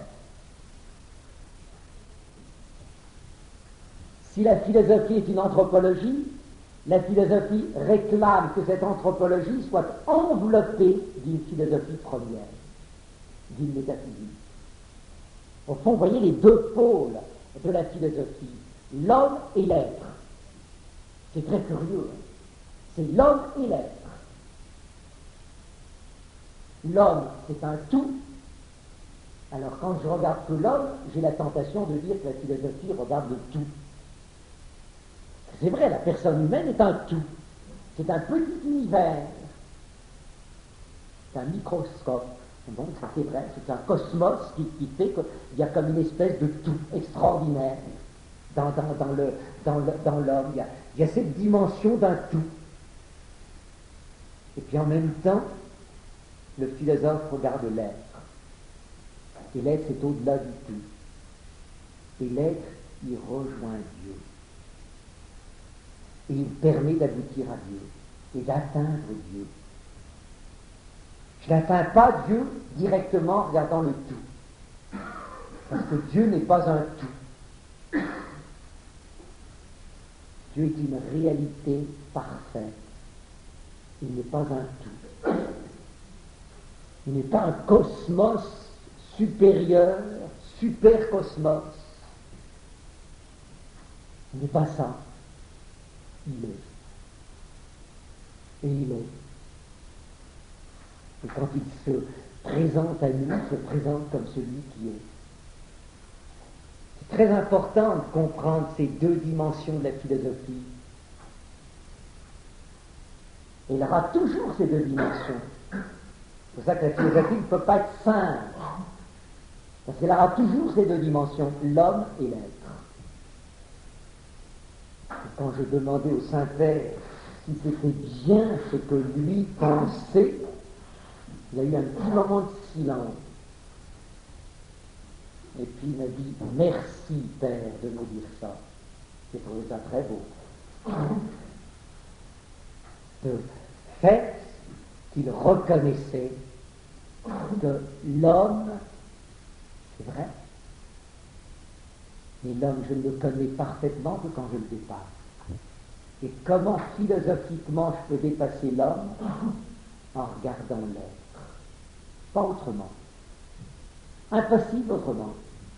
Si la philosophie est une anthropologie, la philosophie réclame que cette anthropologie soit enveloppée d'une philosophie première, d'une métaphysique. Au fond, vous voyez les deux pôles de la philosophie, l'homme et l'être. C'est très curieux. Hein. C'est l'homme et l'être. L'homme, c'est un tout. Alors quand je regarde que l'homme, j'ai la tentation de dire que la philosophie regarde le tout. C'est vrai, la personne humaine est un tout. C'est un petit univers. C'est un microscope. Donc ça c'est vrai, c'est un cosmos qui, qui fait qu'il y a comme une espèce de tout extraordinaire dans, dans, dans, le, dans, le, dans l'homme. Il y, a, il y a cette dimension d'un tout. Et puis en même temps, le philosophe regarde l'être. Et l'être est au-delà du tout. Et l'être, il rejoint Dieu. Et il permet d'aboutir à Dieu et d'atteindre Dieu. Je n'atteins pas Dieu directement en regardant le tout. Parce que Dieu n'est pas un tout. Dieu est une réalité parfaite. Il n'est pas un tout. Il n'est pas un cosmos supérieur, super-cosmos. Il n'est pas ça. Il est. Et il est. Et quand il se présente à nous, il se présente comme celui qui est. C'est très important de comprendre ces deux dimensions de la philosophie. Et il aura toujours ces deux dimensions. C'est pour ça que la philosophie ne peut pas être simple. Parce qu'elle aura toujours ces deux dimensions, l'homme et l'être. Et quand je demandais au Saint-Père si c'était bien ce que lui pensait, il y a eu un petit moment de silence. Et puis il m'a dit « Merci, Père, de me dire ça. » J'ai trouvé ça très beau. De fait qu'il reconnaissait que l'homme, c'est vrai, mais l'homme, je ne le connais parfaitement que quand je le dépasse. Et comment philosophiquement je peux dépasser l'homme? En regardant l'être. Pas autrement. Impossible autrement.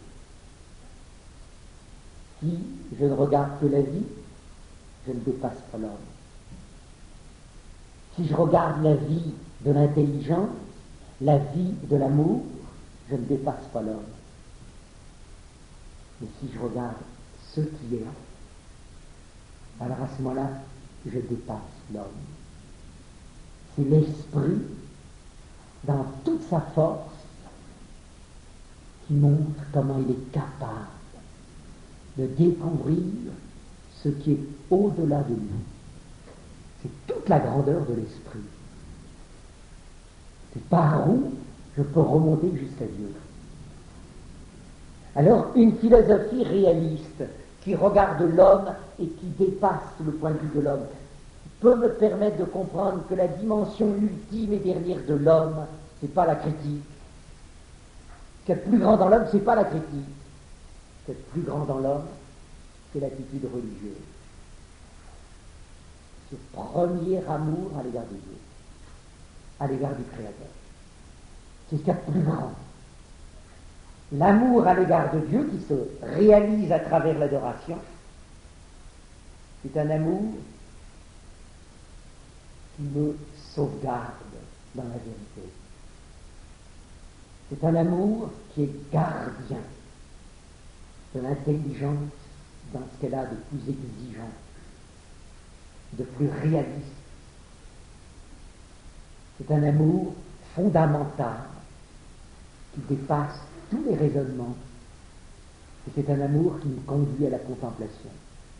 Si je ne regarde que la vie, je ne dépasse pas l'homme. Si je regarde la vie de l'intelligence, la vie de l'amour, je ne dépasse pas l'homme. Mais si je regarde ce qui est, alors à ce moment-là, je dépasse l'homme. C'est l'esprit, dans toute sa force, qui montre comment il est capable de découvrir ce qui est au-delà de lui. C'est toute la grandeur de l'esprit. C'est par où je peux remonter jusqu'à Dieu. Alors, une philosophie réaliste qui regarde l'homme et qui dépasse le point de vue de l'homme peut me permettre de comprendre que la dimension ultime et dernière de l'homme, ce n'est pas la critique. Ce qui est le plus grand dans l'homme, ce n'est pas la critique. Ce qui est le plus grand dans l'homme, c'est l'attitude religieuse. Ce premier amour à l'égard de Dieu, à l'égard du Créateur. C'est ce qu'il y a de plus grand. L'amour à l'égard de Dieu qui se réalise à travers l'adoration, c'est un amour qui me sauvegarde dans la vérité. C'est un amour qui est gardien de l'intelligence dans ce qu'elle a de plus exigeant, de plus réaliste. C'est un amour fondamental qui dépasse tous les raisonnements, et c'est un amour qui nous conduit à la contemplation.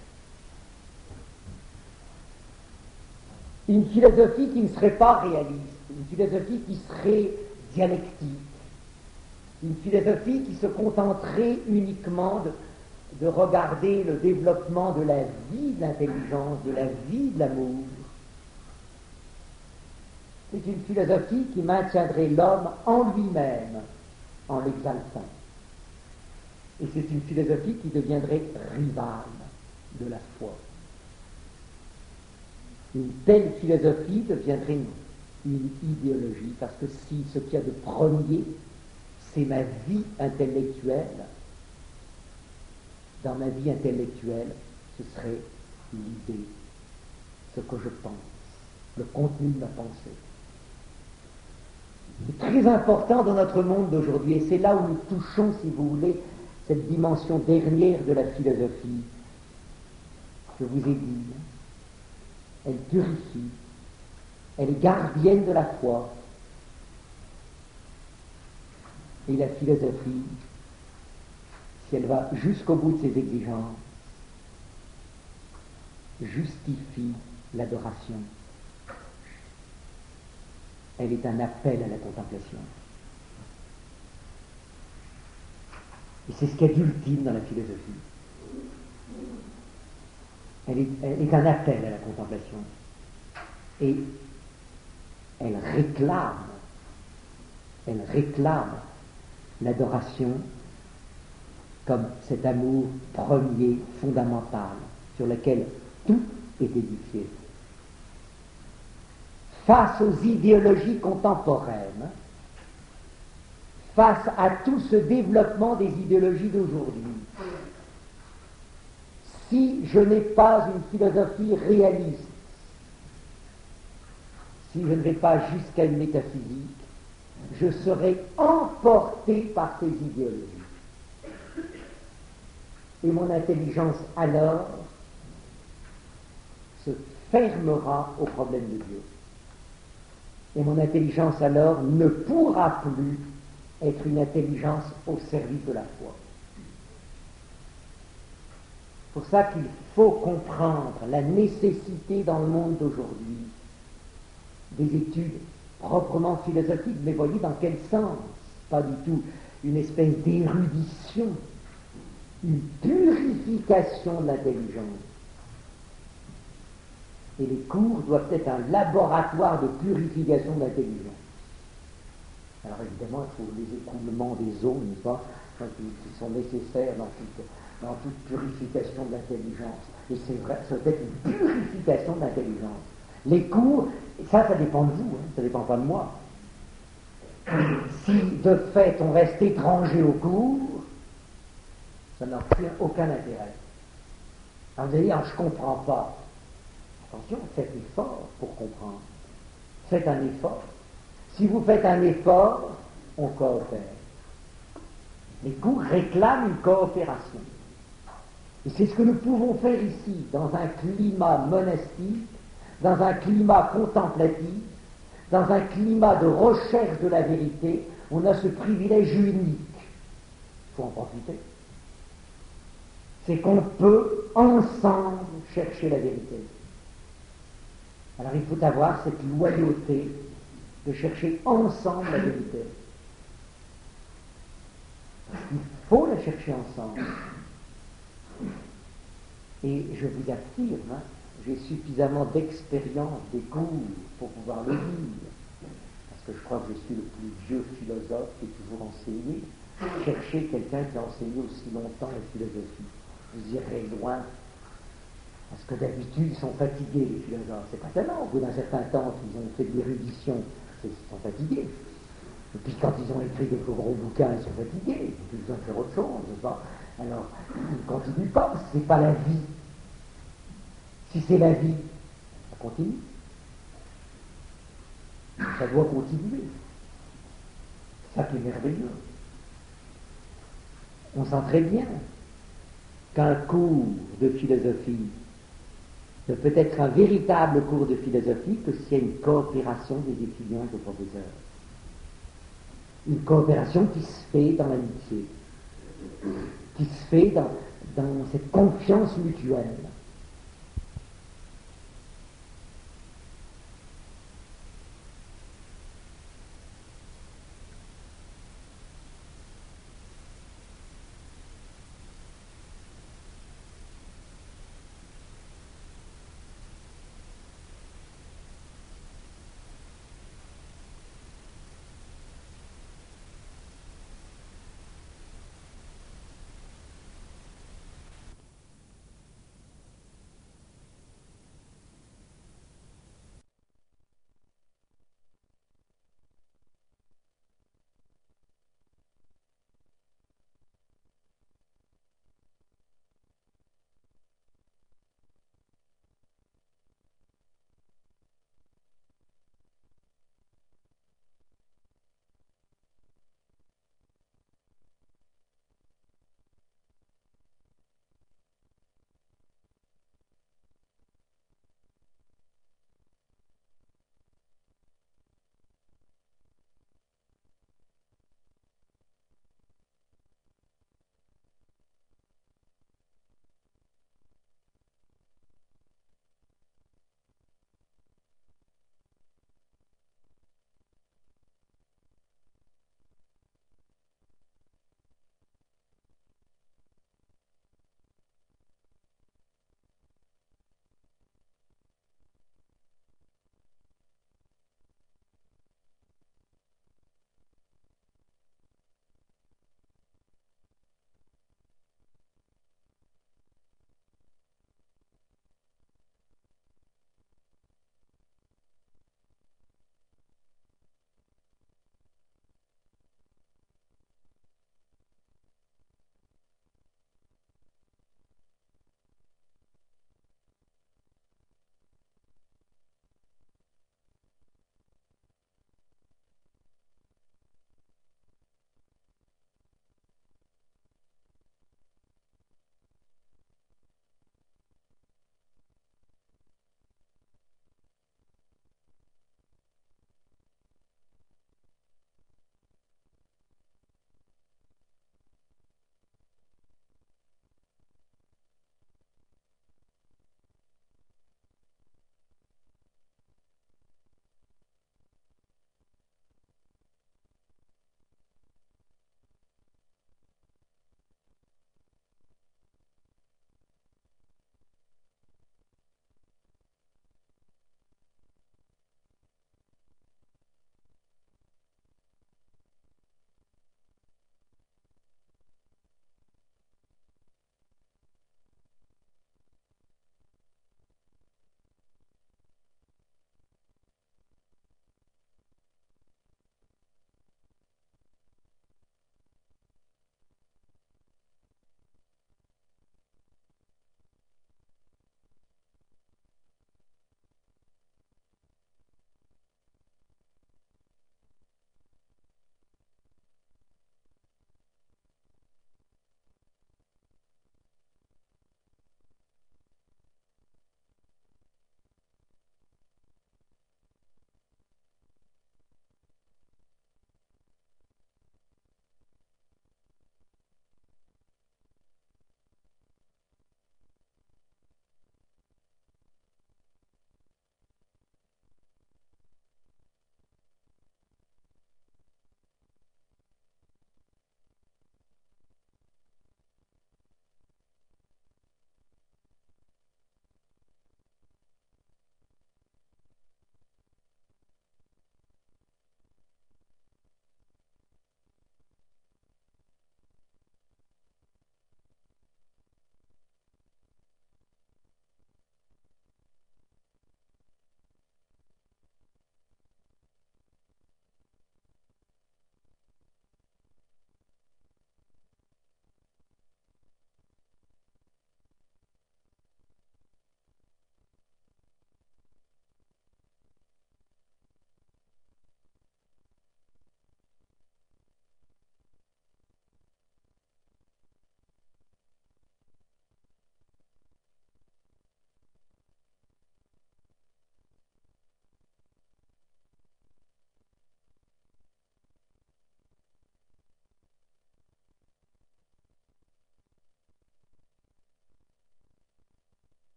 Une philosophie qui ne serait pas réaliste, une philosophie qui serait dialectique, une philosophie qui se contenterait uniquement de, de regarder le développement de la vie de l'intelligence, de la vie de l'amour. C'est une philosophie qui maintiendrait l'homme en lui-même, en l'exaltant. Et c'est une philosophie qui deviendrait rivale de la foi. Une telle philosophie deviendrait une, une idéologie, parce que si ce qu'il y a de premier, c'est ma vie intellectuelle, dans ma vie intellectuelle, ce serait l'idée, ce que je pense, le contenu de ma pensée. C'est très important dans notre monde d'aujourd'hui, et c'est là où nous touchons, si vous voulez, cette dimension dernière de la philosophie. Je vous ai dit, elle purifie, elle est gardienne de la foi. Et la philosophie, si elle va jusqu'au bout de ses exigences, justifie l'adoration. Elle est un appel à la contemplation. Et c'est ce qu'il y a d'ultime dans la philosophie. Elle est, elle est un appel à la contemplation. Et elle réclame, elle réclame l'adoration comme cet amour premier, fondamental, sur lequel tout est édifié. Face aux idéologies contemporaines, face à tout ce développement des idéologies d'aujourd'hui, si je n'ai pas une philosophie réaliste, si je ne vais pas jusqu'à une métaphysique, je serai emporté par ces idéologies. Et mon intelligence alors se fermera au problème de Dieu. Et mon intelligence alors ne pourra plus être une intelligence au service de la foi. C'est pour ça qu'il faut comprendre la nécessité dans le monde d'aujourd'hui des études proprement philosophiques, mais voyez dans quel sens? Pas du tout une espèce d'érudition, une purification de l'intelligence. Et les cours doivent être un laboratoire de purification de l'intelligence. Alors évidemment, il faut les écoulements des eaux, n'est-ce pas, qui, qui sont nécessaires dans toute, dans toute purification de l'intelligence. Et c'est vrai, ça doit être une purification de l'intelligence. Les cours, ça, ça dépend de vous, hein, ça ne dépend pas de moi. Si de fait on reste étranger aux cours, ça n'a plus aucun intérêt. Alors vous allez dire, je ne comprends pas. Attention, faites effort pour comprendre. Faites un effort. Si vous faites un effort, on coopère. Les cours réclament une coopération. Et c'est ce que nous pouvons faire ici, dans un climat monastique, dans un climat contemplatif, dans un climat de recherche de la vérité. On a ce privilège unique. Il faut en profiter. C'est qu'on peut ensemble chercher la vérité. Alors il faut avoir cette loyauté de chercher ensemble la vérité. Il faut la chercher ensemble. Et je vous affirme, hein, j'ai suffisamment d'expérience des cours pour pouvoir le dire, parce que je crois que je suis le plus vieux philosophe qui ait toujours enseigné. Cherchez quelqu'un qui a enseigné aussi longtemps la philosophie. Vous irez loin. Parce que d'habitude, ils sont fatigués, les philosophes. C'est pas tellement. Au bout d'un certain temps qu'ils ont fait de l'érudition, ils sont fatigués. Et puis quand ils ont écrit quelques gros bouquins, ils sont fatigués. Ils ont besoin de faire autre chose. Pas. Alors, ils ne continuent pas, parce que ce n'est pas la vie. Si c'est la vie, ça continue. Ça doit continuer. C'est ça qui est merveilleux. On sent très bien qu'un cours de philosophie ne peut être un véritable cours de philosophie que s'il y a une coopération des étudiants et des professeurs. Une coopération qui se fait dans l'amitié, qui se fait dans, dans cette confiance mutuelle.